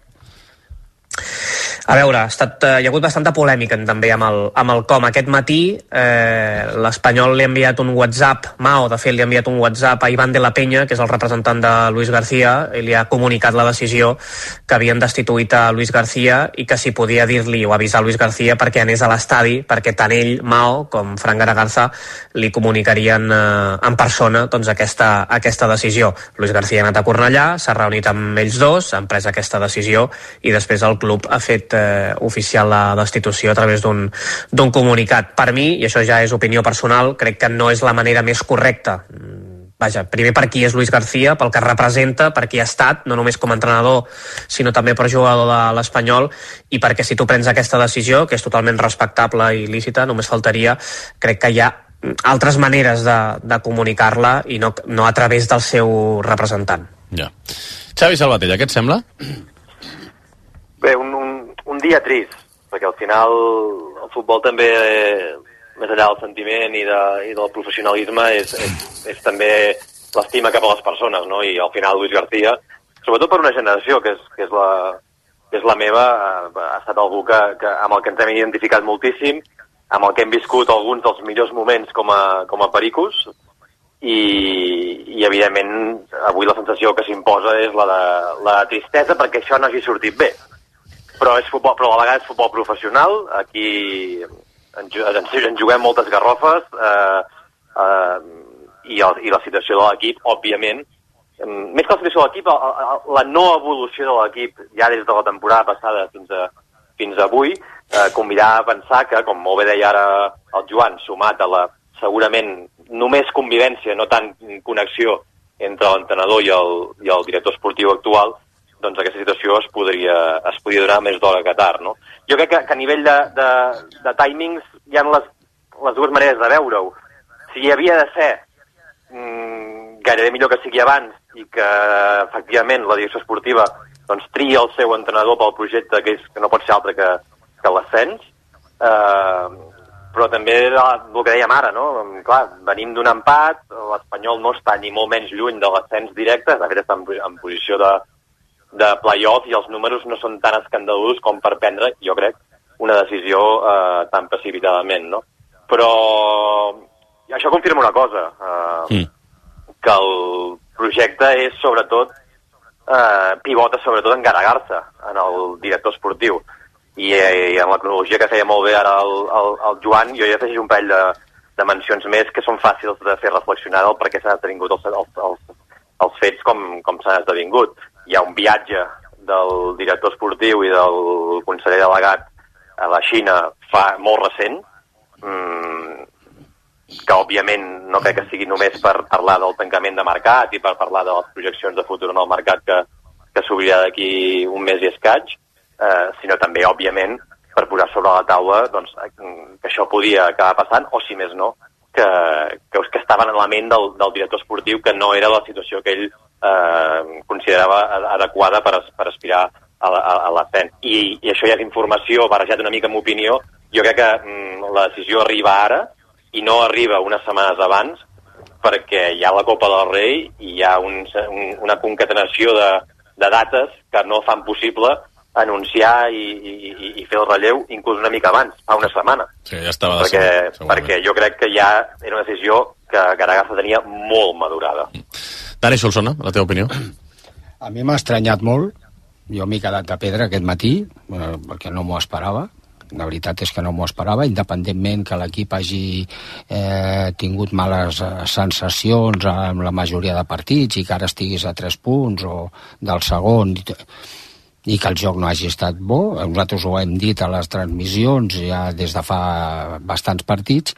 A veure, hi ha hagut bastanta polèmica també amb el com. Aquest matí l'Espanyol li ha enviat un WhatsApp, Mao, de fet, li ha enviat un WhatsApp a Iván de la Peña, que és el representant de Luis García, i li ha comunicat la decisió que havien destituït a Luis García i que si podia dir-li o avisar a Luis García perquè anés a l'estadi, perquè tant ell, Mao, com Fran Garza li comunicarien en persona doncs, aquesta decisió. Luis García ha anat a Cornellà, s'ha reunit amb ells dos, han pres aquesta decisió i després el club ha fet oficial la destitució a través d'un comunicat. Per mi, i això ja és opinió personal, crec que no és la manera més correcta. Vaja, primer per qui és Luis García, pel que representa, per qui ha estat, no només com a entrenador, sinó també per jugador de l'Espanyol, i perquè si tu prens aquesta decisió, que és totalment respectable i lícita, només faltaria, crec que hi ha altres maneres de comunicar-la i no a través del seu representant. Ja. Xavi Salvatella, què et sembla? Bé, un dia trist, perquè al final el futbol també, més enllà del sentiment i del professionalisme, és també l'estima cap a les persones, no? I al final Luis García, sobretot per una generació que és la meva, ha estat algú amb el que ens hem identificat moltíssim, amb el que hem viscut alguns dels millors moments com a pericos, i evidentment avui la sensació que s'imposa és la tristesa perquè això no hagi sortit bé. Però a la vegada és futbol professional, aquí ens juguem moltes garrofes, i la situació de l'equip, òbviament, més que la situació de l'equip, la no evolució de l'equip ja des de la temporada passada fins avui, convidar a pensar que, com molt bé deia ara el Joan, sumat a la segurament només convivència, no tant connexió entre l'entrenador i el director esportiu actual, doncs aquesta situació es podria donar més d'hora que tard, no? Jo crec que a nivell de timings hi ha les dues maneres de veure-ho. Si hi havia de ser, gairebé millor que sigui abans i que, efectivament, la direcció esportiva doncs tria el seu entrenador pel projecte que no pot ser altre que l'ascens. però també el que dèiem ara, no? Clar, venim d'un empat, l'Espanyol no està ni molt menys lluny de l'ascens directe, de fet està en posició de play-off i els números no són tan escandalosos com per prendre, jo crec, una decisió tan precipitadament, no? Però això confirma una cosa, que el projecte és sobretot, pivota sobretot en Garagarza, en el director esportiu. I amb la cronologia que feia molt bé ara el Joan, jo hi afegeixo un parell de mencions més que són fàcils de fer reflexionar el per què s'han esdevingut els fets com s'han esdevingut. Hi ha un viatge del director esportiu i del conseller delegat a la Xina molt recent, que òbviament no crec que sigui només per parlar del tancament de mercat i per parlar de les projeccions de futur en el mercat que s'obrirà d'aquí un mes i escaig, sinó també, òbviament, per posar sobre la taula doncs, que això podia acabar passant, o si més no, que estaven en la ment del director esportiu, que no era la situació que ell considerava adequada per aspirar a l'ascens. I això ja és informació barrejat una mica amb opinió. Jo crec que la decisió arriba ara i no arriba unes setmanes abans, perquè hi ha la Copa del Rei i hi ha una concatenació de dates que no fan possible anunciar i fer el relleu inclús una mica abans, fa una setmana. Sí, ja estava perquè jo crec que ja era una decisió que Garagarza tenia molt madurada. Dani Solsona, la teva opinió? A mi m'ha estranyat molt. Jo m'he quedat de pedra aquest matí, perquè no m'ho esperava. La veritat és que no m'ho esperava, independentment que l'equip hagi tingut males sensacions en la majoria de partits i que ara estiguis a 3 punts o del segon i que el joc no hagi estat bo. Nosaltres ho hem dit a les transmissions ja des de fa bastants partits,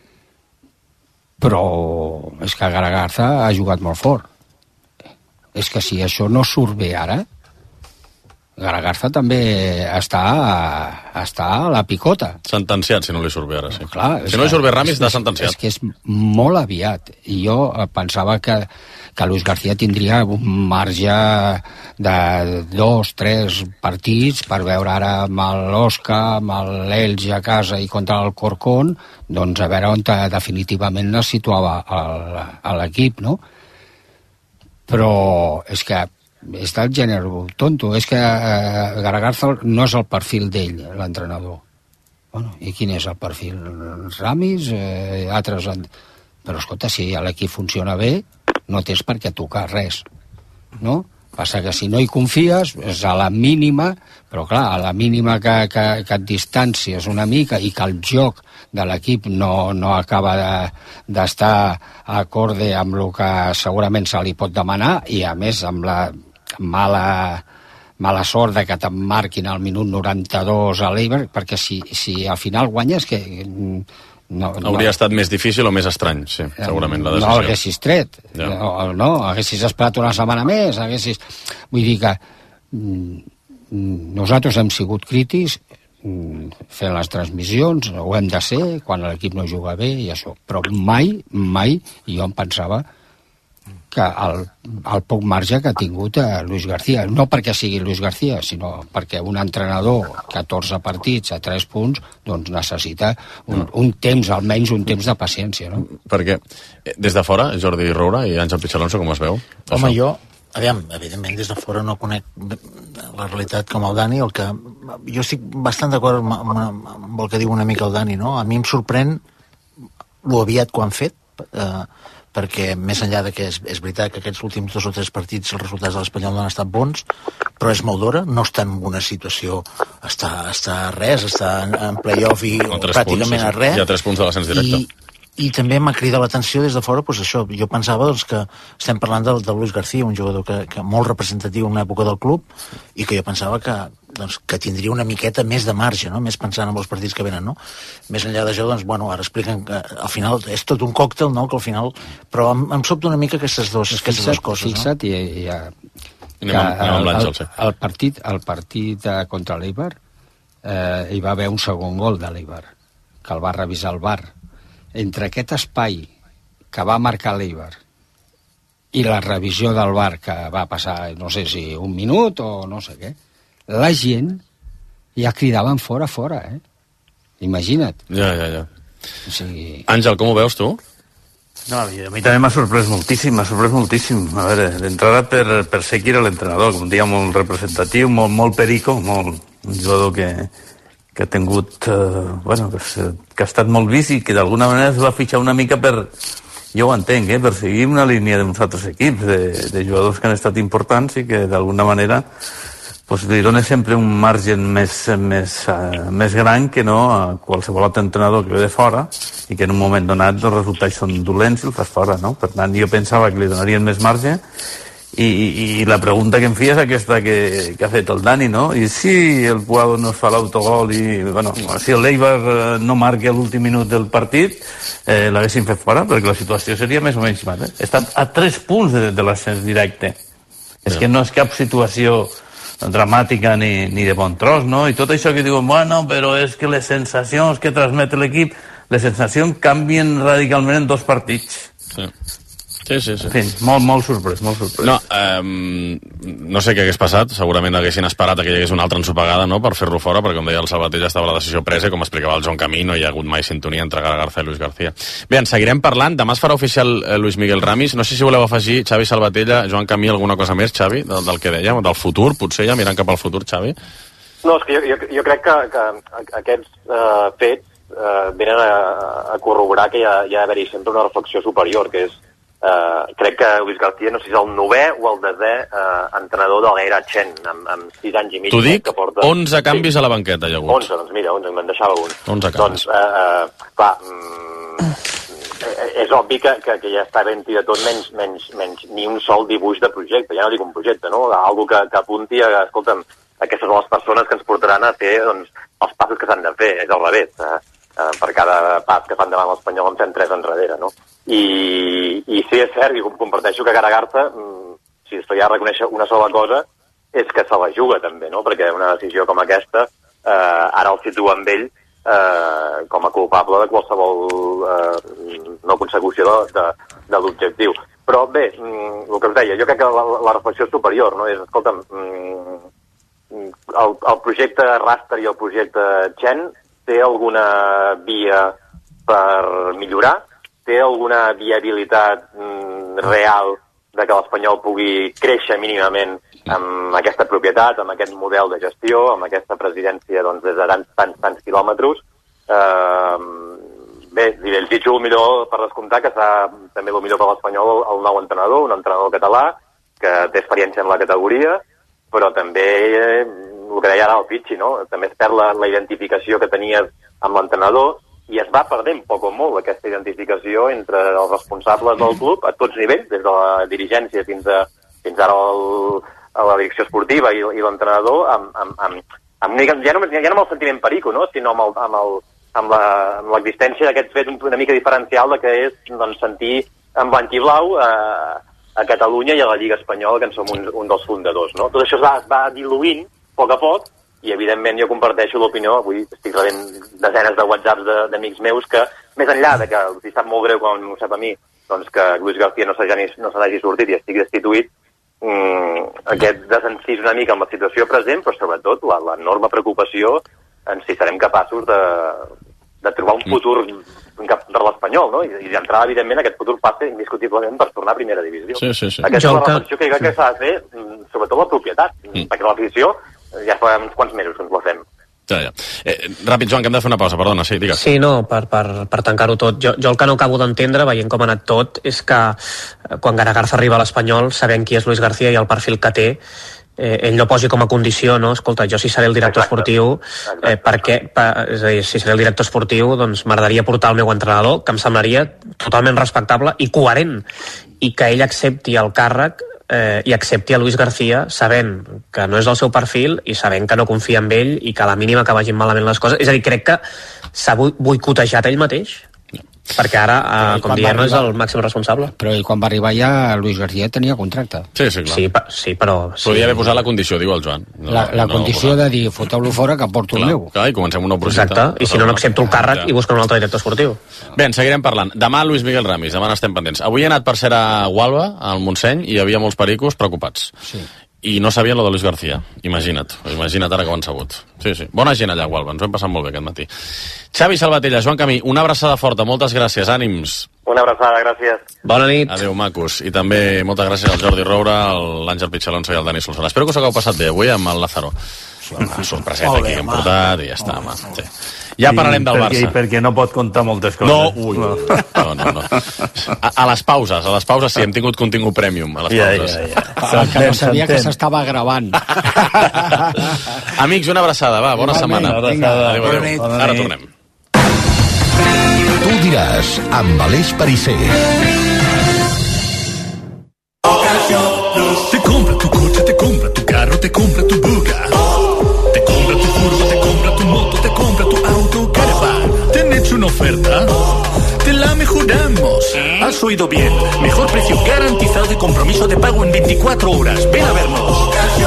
però és que Garagarza ha jugat molt fort. És que si això no surt bé ara, Garagarza també està a la picota. Sentenciat, si no li surt bé ara, sí. Clar, si no li surt bé Ramis, està sentenciat. És que és molt aviat. I jo pensava que Luis García tindria un marge de 2-3 partits per veure ara amb l'Osca, amb l'Elge a casa i contra el Corcón, doncs a veure on definitivament es situava a l'equip, no? Però és que és del gènere tonto. És que Garagarza no és el perfil d'ell, l'entrenador. Bueno, i quin és el perfil? Ramis, altres... Però escolta, si l'equip funciona bé, no tens per què tocar res, no? Passa que si no hi confies, és a la mínima, però clar, a la mínima que et distàncies una mica i que el joc de l'equip no acaba d'estar acorde amb el que segurament se li pot demanar, i a més amb la mala sort de que te'n marquin al minut 92 a l'Eibar, perquè si al final guanyes que... Hauria estat més difícil o més estrany, sí, segurament, la decisió. No haguessis tret, no, haguessis esperat una setmana més, Vull dir que nosaltres hem sigut crítics fent les transmissions, ho hem de ser quan l'equip no juga bé i això, però mai jo em pensava que el poc marge que ha tingut Luis García, no perquè sigui Luis García, sinó perquè un entrenador 14 partits a 3 punts doncs necessita un temps, almenys un temps de paciència, no? Perquè des de fora, Jordi Roura i Àngel Pichalonso, com es veu? Home, jo, evidentment des de fora no conec la realitat com el Dani, jo estic bastant d'acord amb el que diu una mica el Dani, no? A mi em sorprèn lo aviat que ho han fet, perquè més enllà de que és veritat que aquests últims 2 o 3 partits els resultats de l'Espanyol no han estat bons, però és molt d'hora, no està en una situació, està a res, està en play-off i pràcticament a res. Hi ha 3 punts de l'ascens directe. I també m'ha cridat l'atenció des de fora, doncs això, jo pensava que estem parlant de Luis García, un jugador que molt representatiu en una època del club, i que jo pensava que tindria una miqueta més de marge, no? Més pensant en els partits que venen, no? Més enllà d'això, doncs, bueno, ara expliquen que al final és tot un còctel, no? Que al final... Però em sobta una mica aquestes dues coses, fixa't, no? El partit contra l'Eibar hi va haver un segon gol de l'Eibar, que el va revisar el VAR. Entre aquest espai que va marcar l'Eibar i la revisió del VAR, que va passar, no sé si un minut o no sé què, la gent ja cridaven fora, Imagina't. Ja. Sí. Àngel, com ho veus tu? No, a mi també m'ha sorprès moltíssim. A veure, d'entrada per ser qui era l'entrenador, com dia molt representatiu, molt perico, un jugador que ha tingut, que ha estat molt vist i que d'alguna manera es va fitxar una mica per, jo ho entenc, per seguir una línia d'uns altres equips, de jugadors que han estat importants i que d'alguna manera li dona sempre un marge més gran que no a qualsevol altre entrenador que ve de fora i que en un moment donat els resultats són dolents i el fas fora, no? Per tant, jo pensava que li donarien més marge i la pregunta que em feia és aquesta que ha fet el Dani, no? I si el Puado no es fa l'autogol i, si el Eibar no marca l'últim minut del partit, l'haguessin fet fora, perquè la situació seria més o menys mal. He estat a 3 punts de l'ascens directe. És que no és cap situació dramàtica ni de bon tros, no? I tot això que diuen, però és que les sensacions que transmet l'equip, les sensacions canvien radicalment en 2 partits. Sí. En fi, molt sorprès. No, no sé què hagués passat, segurament haguessin esperat que hi hagués una altra ensopegada, no?, per fer-lo fora, perquè com deia el Sabater ja estava la decisió presa i com explicava el Joan Camí no hi ha hagut mai sintonia entre Gargarza i Luis García. Bé, en seguirem parlant, demà es farà oficial Luis Miguel Ramis, no sé si voleu afegir, Xavi Salvatella, Joan Camí, alguna cosa més, Xavi, del que dèiem, del futur, potser ja mirant cap al futur, Xavi? No, és que jo crec que aquests fets venen a corroborar que hi ha d'haver-hi sempre una reflexió superior, que és crec que Luis García, no sé si és el 9è o el 10è entrenador de l'era Chen, amb 6 anys i mig. T'ho dic, 11 canvis a la banqueta hi ha hagut. 11, doncs mira, 11, me'n deixava un. 11 canvis. Doncs, clar, és obvi que ja està ben de tot menys ni un sol dibuix de projecte, ja no dic un projecte, no? Algo que apunti a, escolta'm, aquestes són les persones que ens portaran a fer, doncs, els passos que s'han de fer, és al revés. Per cada pas que fan davant l'Espanyol en fem 3 enrere, no? I sí, és cert, i comparteixo que Gargarza, si es ja reconèixer una sola cosa, és que se la juga també, no? Perquè una decisió com aquesta ara el situa amb ell com a culpable de qualsevol no consecució de l'objectiu. Però bé, el que us deia, jo crec que la reflexió és superior, no? És, escolta'm, el projecte Raster i el projecte Chen té alguna via per millorar? Té alguna viabilitat real de que l'Espanyol pugui créixer mínimament amb aquesta propietat, amb aquest model de gestió, amb aquesta presidència doncs, des de tants quilòmetres? Bé, li desitjo el millor per descomptar, que serà també el millor per l'Espanyol el nou entrenador, un entrenador català que té experiència en la categoria, però també el que deia ara el Pichi, no? També es perd la identificació que tenies amb l'entrenador i es va perdent poc o molt aquesta identificació entre els responsables del club a tots nivells, des de la dirigència fins ara a la direcció esportiva i l'entrenador, ja no amb el sentiment perico, no? Sinó amb l'existència d'aquest fet una mica diferencial de que és doncs, sentir en blanc i blau a Catalunya i a la Lliga Espanyola, que en som un dels fundadors, no? Tot això es va diluint a poc, i evidentment jo comparteixo l'opinió, avui estic rebent desenes de whatsapps d'amics meus que, més enllà de que els sap molt greu quan m'ho sap a mi, doncs que Luis García no se n'hagi sortit i estigui destituït, aquest desencís una mica amb la situació present, però sobretot l'enorme preocupació en si serem capaços de trobar un futur per l'Espanyol, no? I d'entrada, evidentment, aquest futur passa indiscutiblement per tornar a primera divisió. Sí. Aquesta és la reflexió que jo crec que s'ha de fer, sobretot la propietat, perquè l'afició ja fa uns quants mesos que ens la fem. Ja. Ràpid, Joan, que hem de fer una pausa, perdona, sí, digues. Sí, no, per tancar-ho tot. Jo el que no acabo d'entendre, veient com ha anat tot, és que quan Gargarza arriba a l'Espanyol, sabent qui és Luis García i el perfil que té, ell no posi com a condició, no? Escolta, jo si seré el director esportiu, és a dir, si seré el director esportiu, doncs m'agradaria portar el meu entrenador, que em semblaria totalment respectable i coherent, i que ell accepti el càrrec i accepti a Luis García sabent que no és el seu perfil i sabent que no confia en ell i que a la mínima que vagin malament les coses. És a dir, crec que s'ha boicotejat ell mateix, perquè ara, com diem, és el màxim responsable. Però quan va arribar ja Luis García tenia contracte. Sí, clar. Sí, però... Podria haver posat la condició, diu el Joan. La condició de dir, foteu-lo fora que porto el meu. Clar, i comencem un nou projecte. Exacte, i si no accepto el càrrec i busco un altre director esportiu. Bé, en seguirem parlant. Demà Luis Miguel Ramis, demà n'estem pendents. Avui he anat per ser a Gualba, al Montseny, i hi havia molts pericos preocupats. Sí. i no sabien lo de Luis García. Imagina't ara que ho han sabut. Sí. Bona gent allà a Gualba, ens ho hem passat molt bé aquest matí. Xavi Salvatella, Joan Camí, una abraçada forta, moltes gràcies, ànims. Una abraçada, gràcies. Bona nit. Adéu, macos. I també moltes gràcies al Jordi Roura, l'Àngel Pichalonso i al Dani Solsona. Espero que us hagueu passat bé avui amb el Lázaro. Una sorpreseta aquí que hem portat i ja està, home. Sí. Ja parlarem del Barça. Perquè no pot contar moltes coses. No. A les pauses sí, hem tingut contingut premium a les pauses. Que no sabia que s'estava gravant. Amics, una abraçada, va, bona setmana. Adéu. Ara tornem. Tu diràs, amb Aleix Pariser. Te compra tu coche, te compra tu carro, te compra tu buga. Te compra tu furgo, te compra tu moto, te compra tu auto, caravan. ¿Te han hecho una oferta? Te la mejoramos. Has oído bien. Mejor precio garantizado y compromiso de pago en 24 horas. Ven a vernos.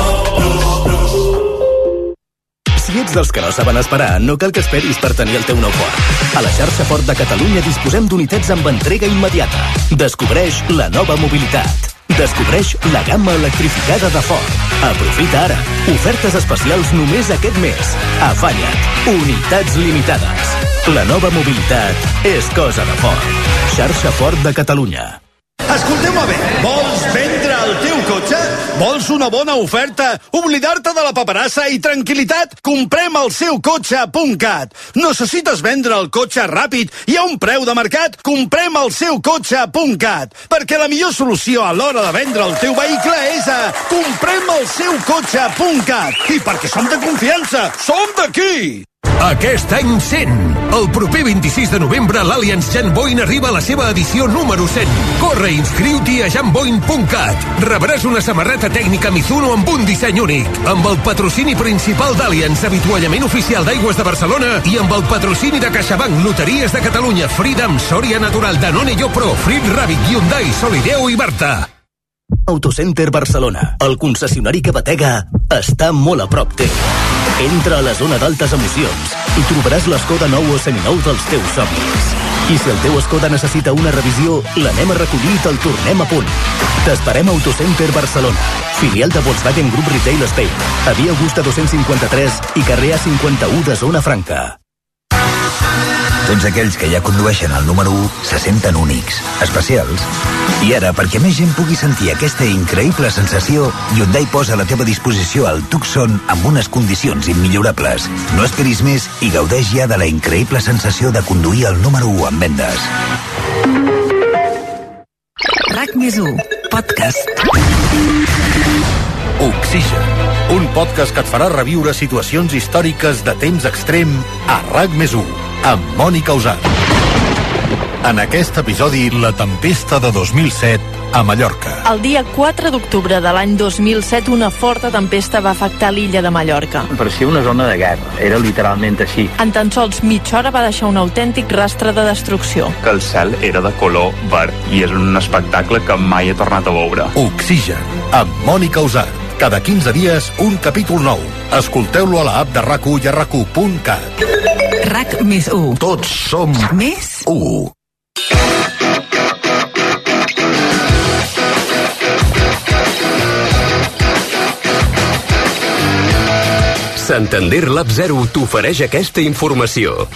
Si ets dels que no saben esperar, no cal que esperis per tenir el teu nou Ford. A la xarxa Ford de Catalunya disposem d'unitats amb entrega immediata. Descobreix la nova mobilitat. Descobreix la gamma electrificada de Ford. Aprofita ara. Ofertes especials només aquest mes. Afanya't. Unitats limitades. La nova mobilitat és cosa de Ford. Xarxa Ford de Catalunya. Escolteu-me bé, vols vendre el teu cotxe? Vols una bona oferta? Oblidar-te de la paperassa i tranquil·litat? Comprem el seu cotxe.cat. Necessites vendre el cotxe ràpid i a un preu de mercat? Comprem el seu cotxe.cat. Perquè la millor solució a l'hora de vendre el teu vehicle és a comprem el seu cotxe.cat. I perquè som de confiança, som d'aquí! Aquest any 100. El proper 26 de novembre l'Allianz Jan Boyne arriba a la seva edició número 100. Corre i inscriu-t'hi a janboyne.cat. Rebràs una samarreta tècnica Mizuno amb un disseny únic, amb el patrocini principal d'Allianz, avituallament oficial d'Aigües de Barcelona, i amb el patrocini de CaixaBank, Loteries de Catalunya, Freedom, Soria Natural, Danone Yopro, Frit Rabbit, Hyundai, Solideo i Barta. Autocenter Barcelona, el concessionari que batega, està molt a prop teu. Entra a la zona d'altes emocions i trobaràs l'Skoda nou o seminou dels teus somnis. I si el teu Skoda necessita una revisió, l'anem a recollir i te'l tornem a punt. T'esperem a Autocenter Barcelona, filial de Volkswagen Group Retail Spain, a Via Augusta 253 i carrer A51 de Zona Franca. Tots aquells que ja condueixen el número 1 se senten únics, especials. I ara, perquè més gent pugui sentir aquesta increïble sensació, Hyundai posa a la teva disposició el Tucson amb unes condicions immillorables. No esperis més i gaudeix ja de la increïble sensació de conduir el número 1 en vendes. RAC+1, podcast. Oxigen, un podcast que et farà reviure situacions històriques de temps extrem a RAC+1, amb Mònica Usat. En aquest episodi, la tempesta de 2007 a Mallorca. El dia 4 d'octubre de l'any 2007, una forta tempesta va afectar l'illa de Mallorca. Parecia una zona de guerra, era literalment així. En tan sols mitja hora va deixar un autèntic rastre de destrucció. Que el cel era de color verd i és un espectacle que mai he tornat a veure. Oxigen, amb Mònica Usat. Cada 15 dies, un capítol nou. Escolteu-lo a l'app de RAC1 i a RAC1.cat. RAC+1. Tots som més 1. Santander Lab 0 t'ofereix aquesta informació.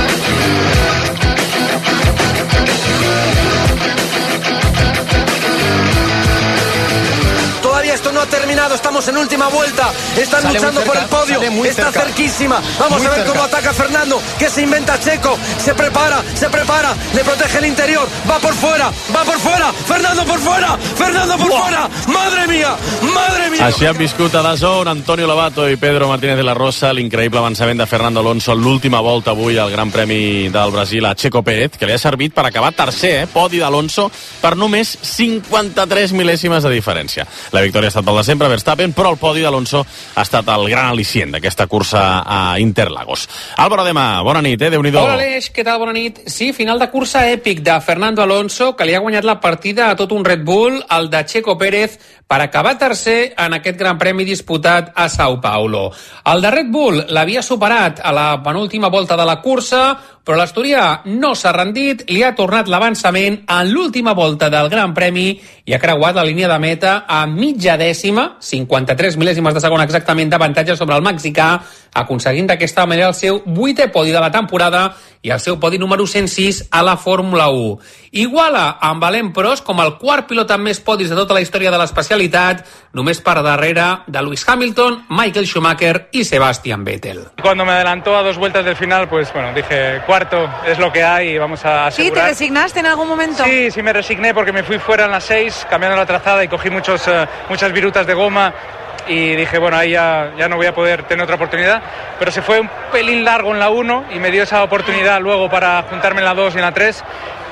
Esto no ha terminado, estamos en última vuelta, están luchando por el podio, está cerquísima, vamos a ver cómo ataca Fernando, que se inventa Checo, se prepara, le protege el interior, va por fuera, Fernando por fuera, madre mía. Així han viscut a DAZN Antonio Lobato i Pedro Martínez de la Rosa l'increïble avançament de Fernando Alonso en l'última volta avui al Gran Premi del Brasil a Checo Pérez, que li ha servit per acabar tercer, podi d'Alonso, per només 53 mil·lèsimes de diferència. La victòria ha estat pel de sempre, Verstappen, però el podi d'Alonso ha estat el gran al·licient d'aquesta cursa a Interlagos. Álvaro Dema, bona nit, Déu-n'hi-do. Hola Aleix, què tal? Bona nit. Sí, final de cursa èpic de Fernando Alonso, que li ha guanyat la partida a tot un Red Bull, el de Checo Pérez, per acabar tercer en aquest Gran Premi disputat a Sao Paulo. El de Red Bull l'havia superat a la penúltima volta de la cursa, però l'asturià no s'ha rendit, li ha tornat l'avançament en l'última volta del Gran Premi i ha creuat la línia de meta a mitja dècima, 53 mil·lèsimes de segon exactament d'avantatge sobre el mexicà, aconseguint d'aquesta manera el seu 8è podi de la temporada i el seu podi número 106 a la Fórmula 1. Iguala amb Alain Prost com el quart pilot amb més podis de tota la història de l'especialitat, només per darrere de Lewis Hamilton, Michael Schumacher y Sebastian Vettel. Cuando me adelantó a 2 vueltas del final, pues bueno, dije, cuarto es lo que hay y vamos a asegurar. ¿Sí? ¿Te resignaste en algún momento? Sí, me resigné porque me fui fuera en las 6, cambiando la trazada y cogí muchas virutas de goma y dije, bueno, ahí ya no voy a poder tener otra oportunidad, pero se fue un pelín largo en la 1 y me dio esa oportunidad luego para juntarme en la 2 y en la 3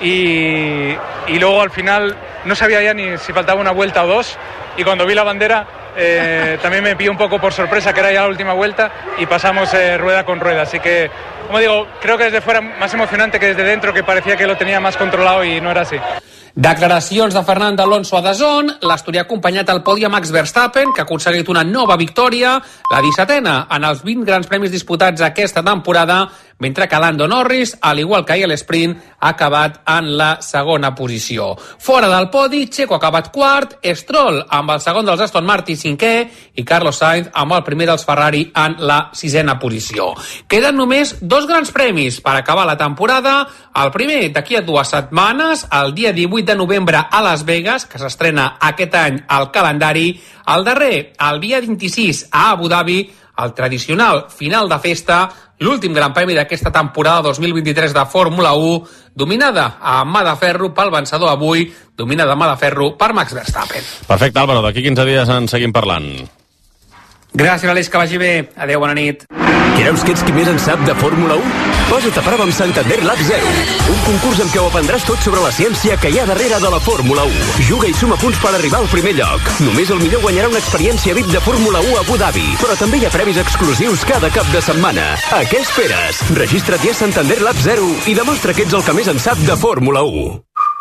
y luego al final no sabía ya ni si faltaba una vuelta o 2 y cuando vi la bandera también me pilló un poco por sorpresa que era ya la última vuelta y pasamos rueda con rueda, así que como digo, creo que desde fuera más emocionante que desde dentro, que parecía que lo tenía más controlado y no era así. Declaracions de Fernando Alonso a DAZN, l'asturià ha acompanyat al podi a Max Verstappen, que ha aconseguit una nova victòria, la 17a en els 20 grans premis disputats aquesta temporada, mentre que Lando Norris, al igual que ahir a l'esprint, ha acabat en la segona posició. Fora del podi, Checo ha acabat quart, Stroll amb el segon dels Aston Martin 5è i Carlos Sainz amb el primer dels Ferrari en la 6a posició. Queden només 2 grans premis per acabar la temporada. El primer d'aquí a 2 setmanes, el dia 18 de novembre a Las Vegas, que s'estrena aquest any al calendari. El darrer, el dia 26 a Abu Dhabi, el tradicional final de festa, l'últim gran premi d'aquesta temporada 2023 de Fórmula 1, dominada a mà de ferro pel vencedor avui, dominada a mà de ferro per Max Verstappen. Perfecte, Álvaro, d'aquí 15 dies en seguim parlant. Gràcies, Aleix, que vagi bé. Adéu, bona nit. Creus que ets qui més en sap de Fórmula 1? Posa't a prova amb Santander Lab 0, un concurs en què ho aprendràs tot sobre la ciència que hi ha darrere de la Fórmula 1. Juga i suma punts per arribar al primer lloc. Només el millor guanyarà una experiència VIP de Fórmula 1 a Abu Dhabi, però també hi ha premis exclusius cada cap de setmana. A què esperes? Registra't ja a Santander Lab 0 i demostra que ets el que més en sap de Fórmula 1.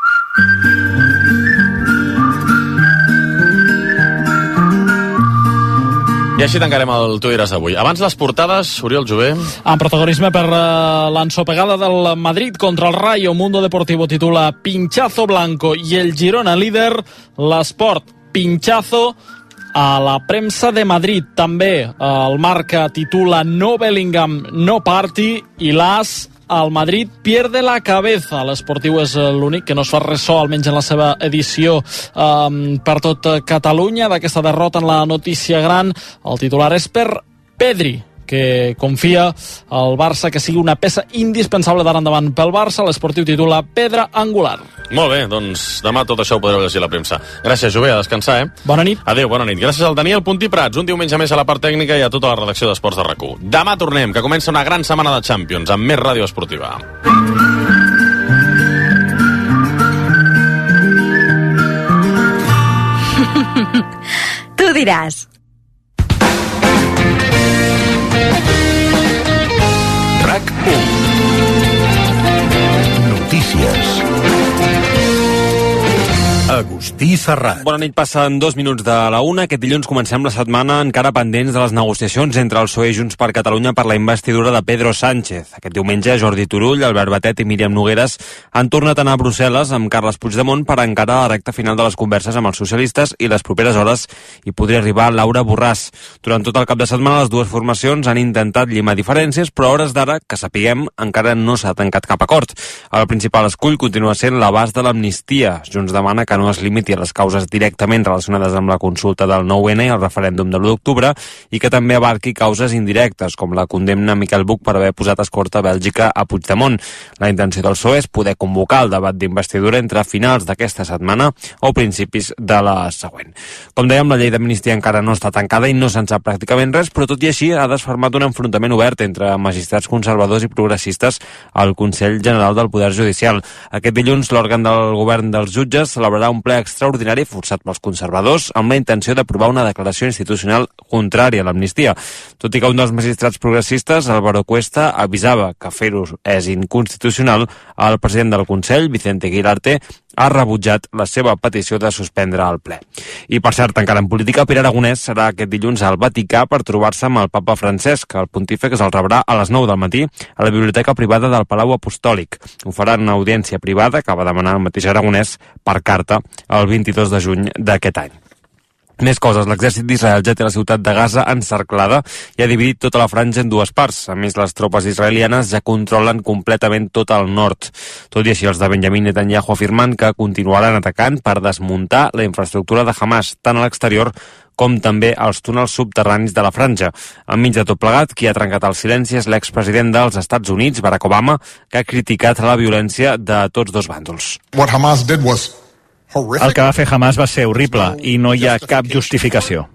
I així tancarem el Tu diràs avui. Abans les portades, Oriol Jové. En protagonisme per l'ensopegada del Madrid contra el Rayo, Mundo Deportivo titula Pinchazo Blanco i el Girona líder, l'Esport Pinchazo. A la premsa de Madrid també el Marca titula No Bellingham, no party, i l'As, el Madrid pierde la cabeza. L'esportiu és l'únic que no es fa ressò, almenys en la seva edició per tot Catalunya, d'aquesta derrota en la notícia gran. El titular és per Pedri, que confia al Barça que sigui una peça indispensable d'ara endavant pel Barça. L'esportiu titula Pedra Angular. Molt bé, doncs demà tot això ho podreu llegir a la premsa. Gràcies, Jové, a descansar, Bona nit. Adéu, bona nit. Gràcies al Daniel Puntí Prats, un diumenge més a la part tècnica i a tota la redacció d'Esports de RAC1. Demà tornem, que comença una gran setmana de Champions, amb més ràdio esportiva. Tu diràs. RAC1. Notícies. Agustí Serrat. Bona nit, passen 2 minuts de la 1. Aquest dilluns comencem la setmana encara pendents de les negociacions entre el PSOE i Junts per Catalunya per la investidura de Pedro Sánchez. Aquest diumenge, Jordi Turull, Albert Batet i Míriam Nogueras han tornat a anar a Brussel·les amb Carles Puigdemont per encarar la recta final de les converses amb els socialistes i les properes hores hi podria arribar Laura Borràs. Durant tot el cap de setmana, les dues formacions han intentat llimar diferències, però a hores d'ara, que sapiguem, encara no s'ha tancat cap acord. El principal escull continua sent l'abast de l'amnistia. Junts demana que no es limiti a les causes directament relacionades amb la consulta del 9-N i el referèndum de l'1 d'octubre i que també abarqui causes indirectes, com la condemna a Miquel Buch per haver posat escorta a Bèlgica a Puigdemont. La intenció del PSOE és poder convocar el debat d'investidura entre finals d'aquesta setmana o principis de la següent. Com dèiem, la llei d'amnistia encara no està tancada i no se'n sap pràcticament res, però tot i així ha desfermat un enfrontament obert entre magistrats conservadors i progressistes al Consell General del Poder Judicial. Aquest dilluns, l'òrgan del govern dels jutges celebrarà un ple extraordinari forçat pels conservadors amb la intenció d'aprovar una declaració institucional contrària a l'amnistia. Tot i que un dels magistrats progressistes, Álvaro Cuesta, avisava que fer-ho és inconstitucional, el president del Consell, Vicente Aguilarte, ha rebutjat la seva petició de suspendre el ple. I per cert, encara en política, Pere Aragonès serà aquest dilluns al Vaticà per trobar-se amb el papa Francesc. El pontífex el rebrà a les 9 del matí a la biblioteca privada del Palau Apostòlic. Ho farà en una audiència privada que va demanar el mateix Aragonès per carta el 22 de juny d'aquest any. Més coses, l'exèrcit d'Israel ja té la ciutat de Gaza encerclada i ha dividit tota la franja en dues parts. A més, les tropes israelianes ja controlen completament tot el nord. Tot i així, els de Benjamin Netanyahu afirmen que continuaran atacant per desmuntar la infraestructura de Hamas, tant a l'exterior com també als túnels subterranis de la franja. Enmig de tot plegat, qui ha trencat el silenci és l'expresident dels Estats Units, Barack Obama, que ha criticat la violència de tots dos bàndols. What Hamas did was el que va fer Hamas va ser horrible i no hi ha cap justificació.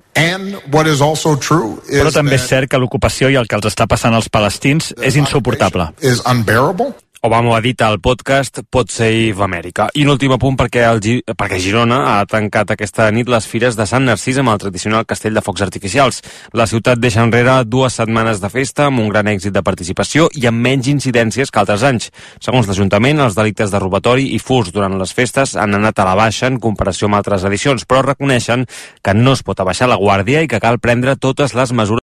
Però també és cert que l'ocupació i el que els està passant als palestins és insuportable. Obama ho ha dit al podcast Pod Save America. I un últim apunt perquè Girona ha tancat aquesta nit les fires de Sant Narcís amb el tradicional castell de focs artificials. La ciutat deixa enrere 2 setmanes de festa amb un gran èxit de participació i amb menys incidències que altres anys. Segons l'Ajuntament, els delictes de robatori i furs durant les festes han anat a la baixa en comparació amb altres edicions, però reconeixen que no es pot abaixar la guàrdia i que cal prendre totes les mesures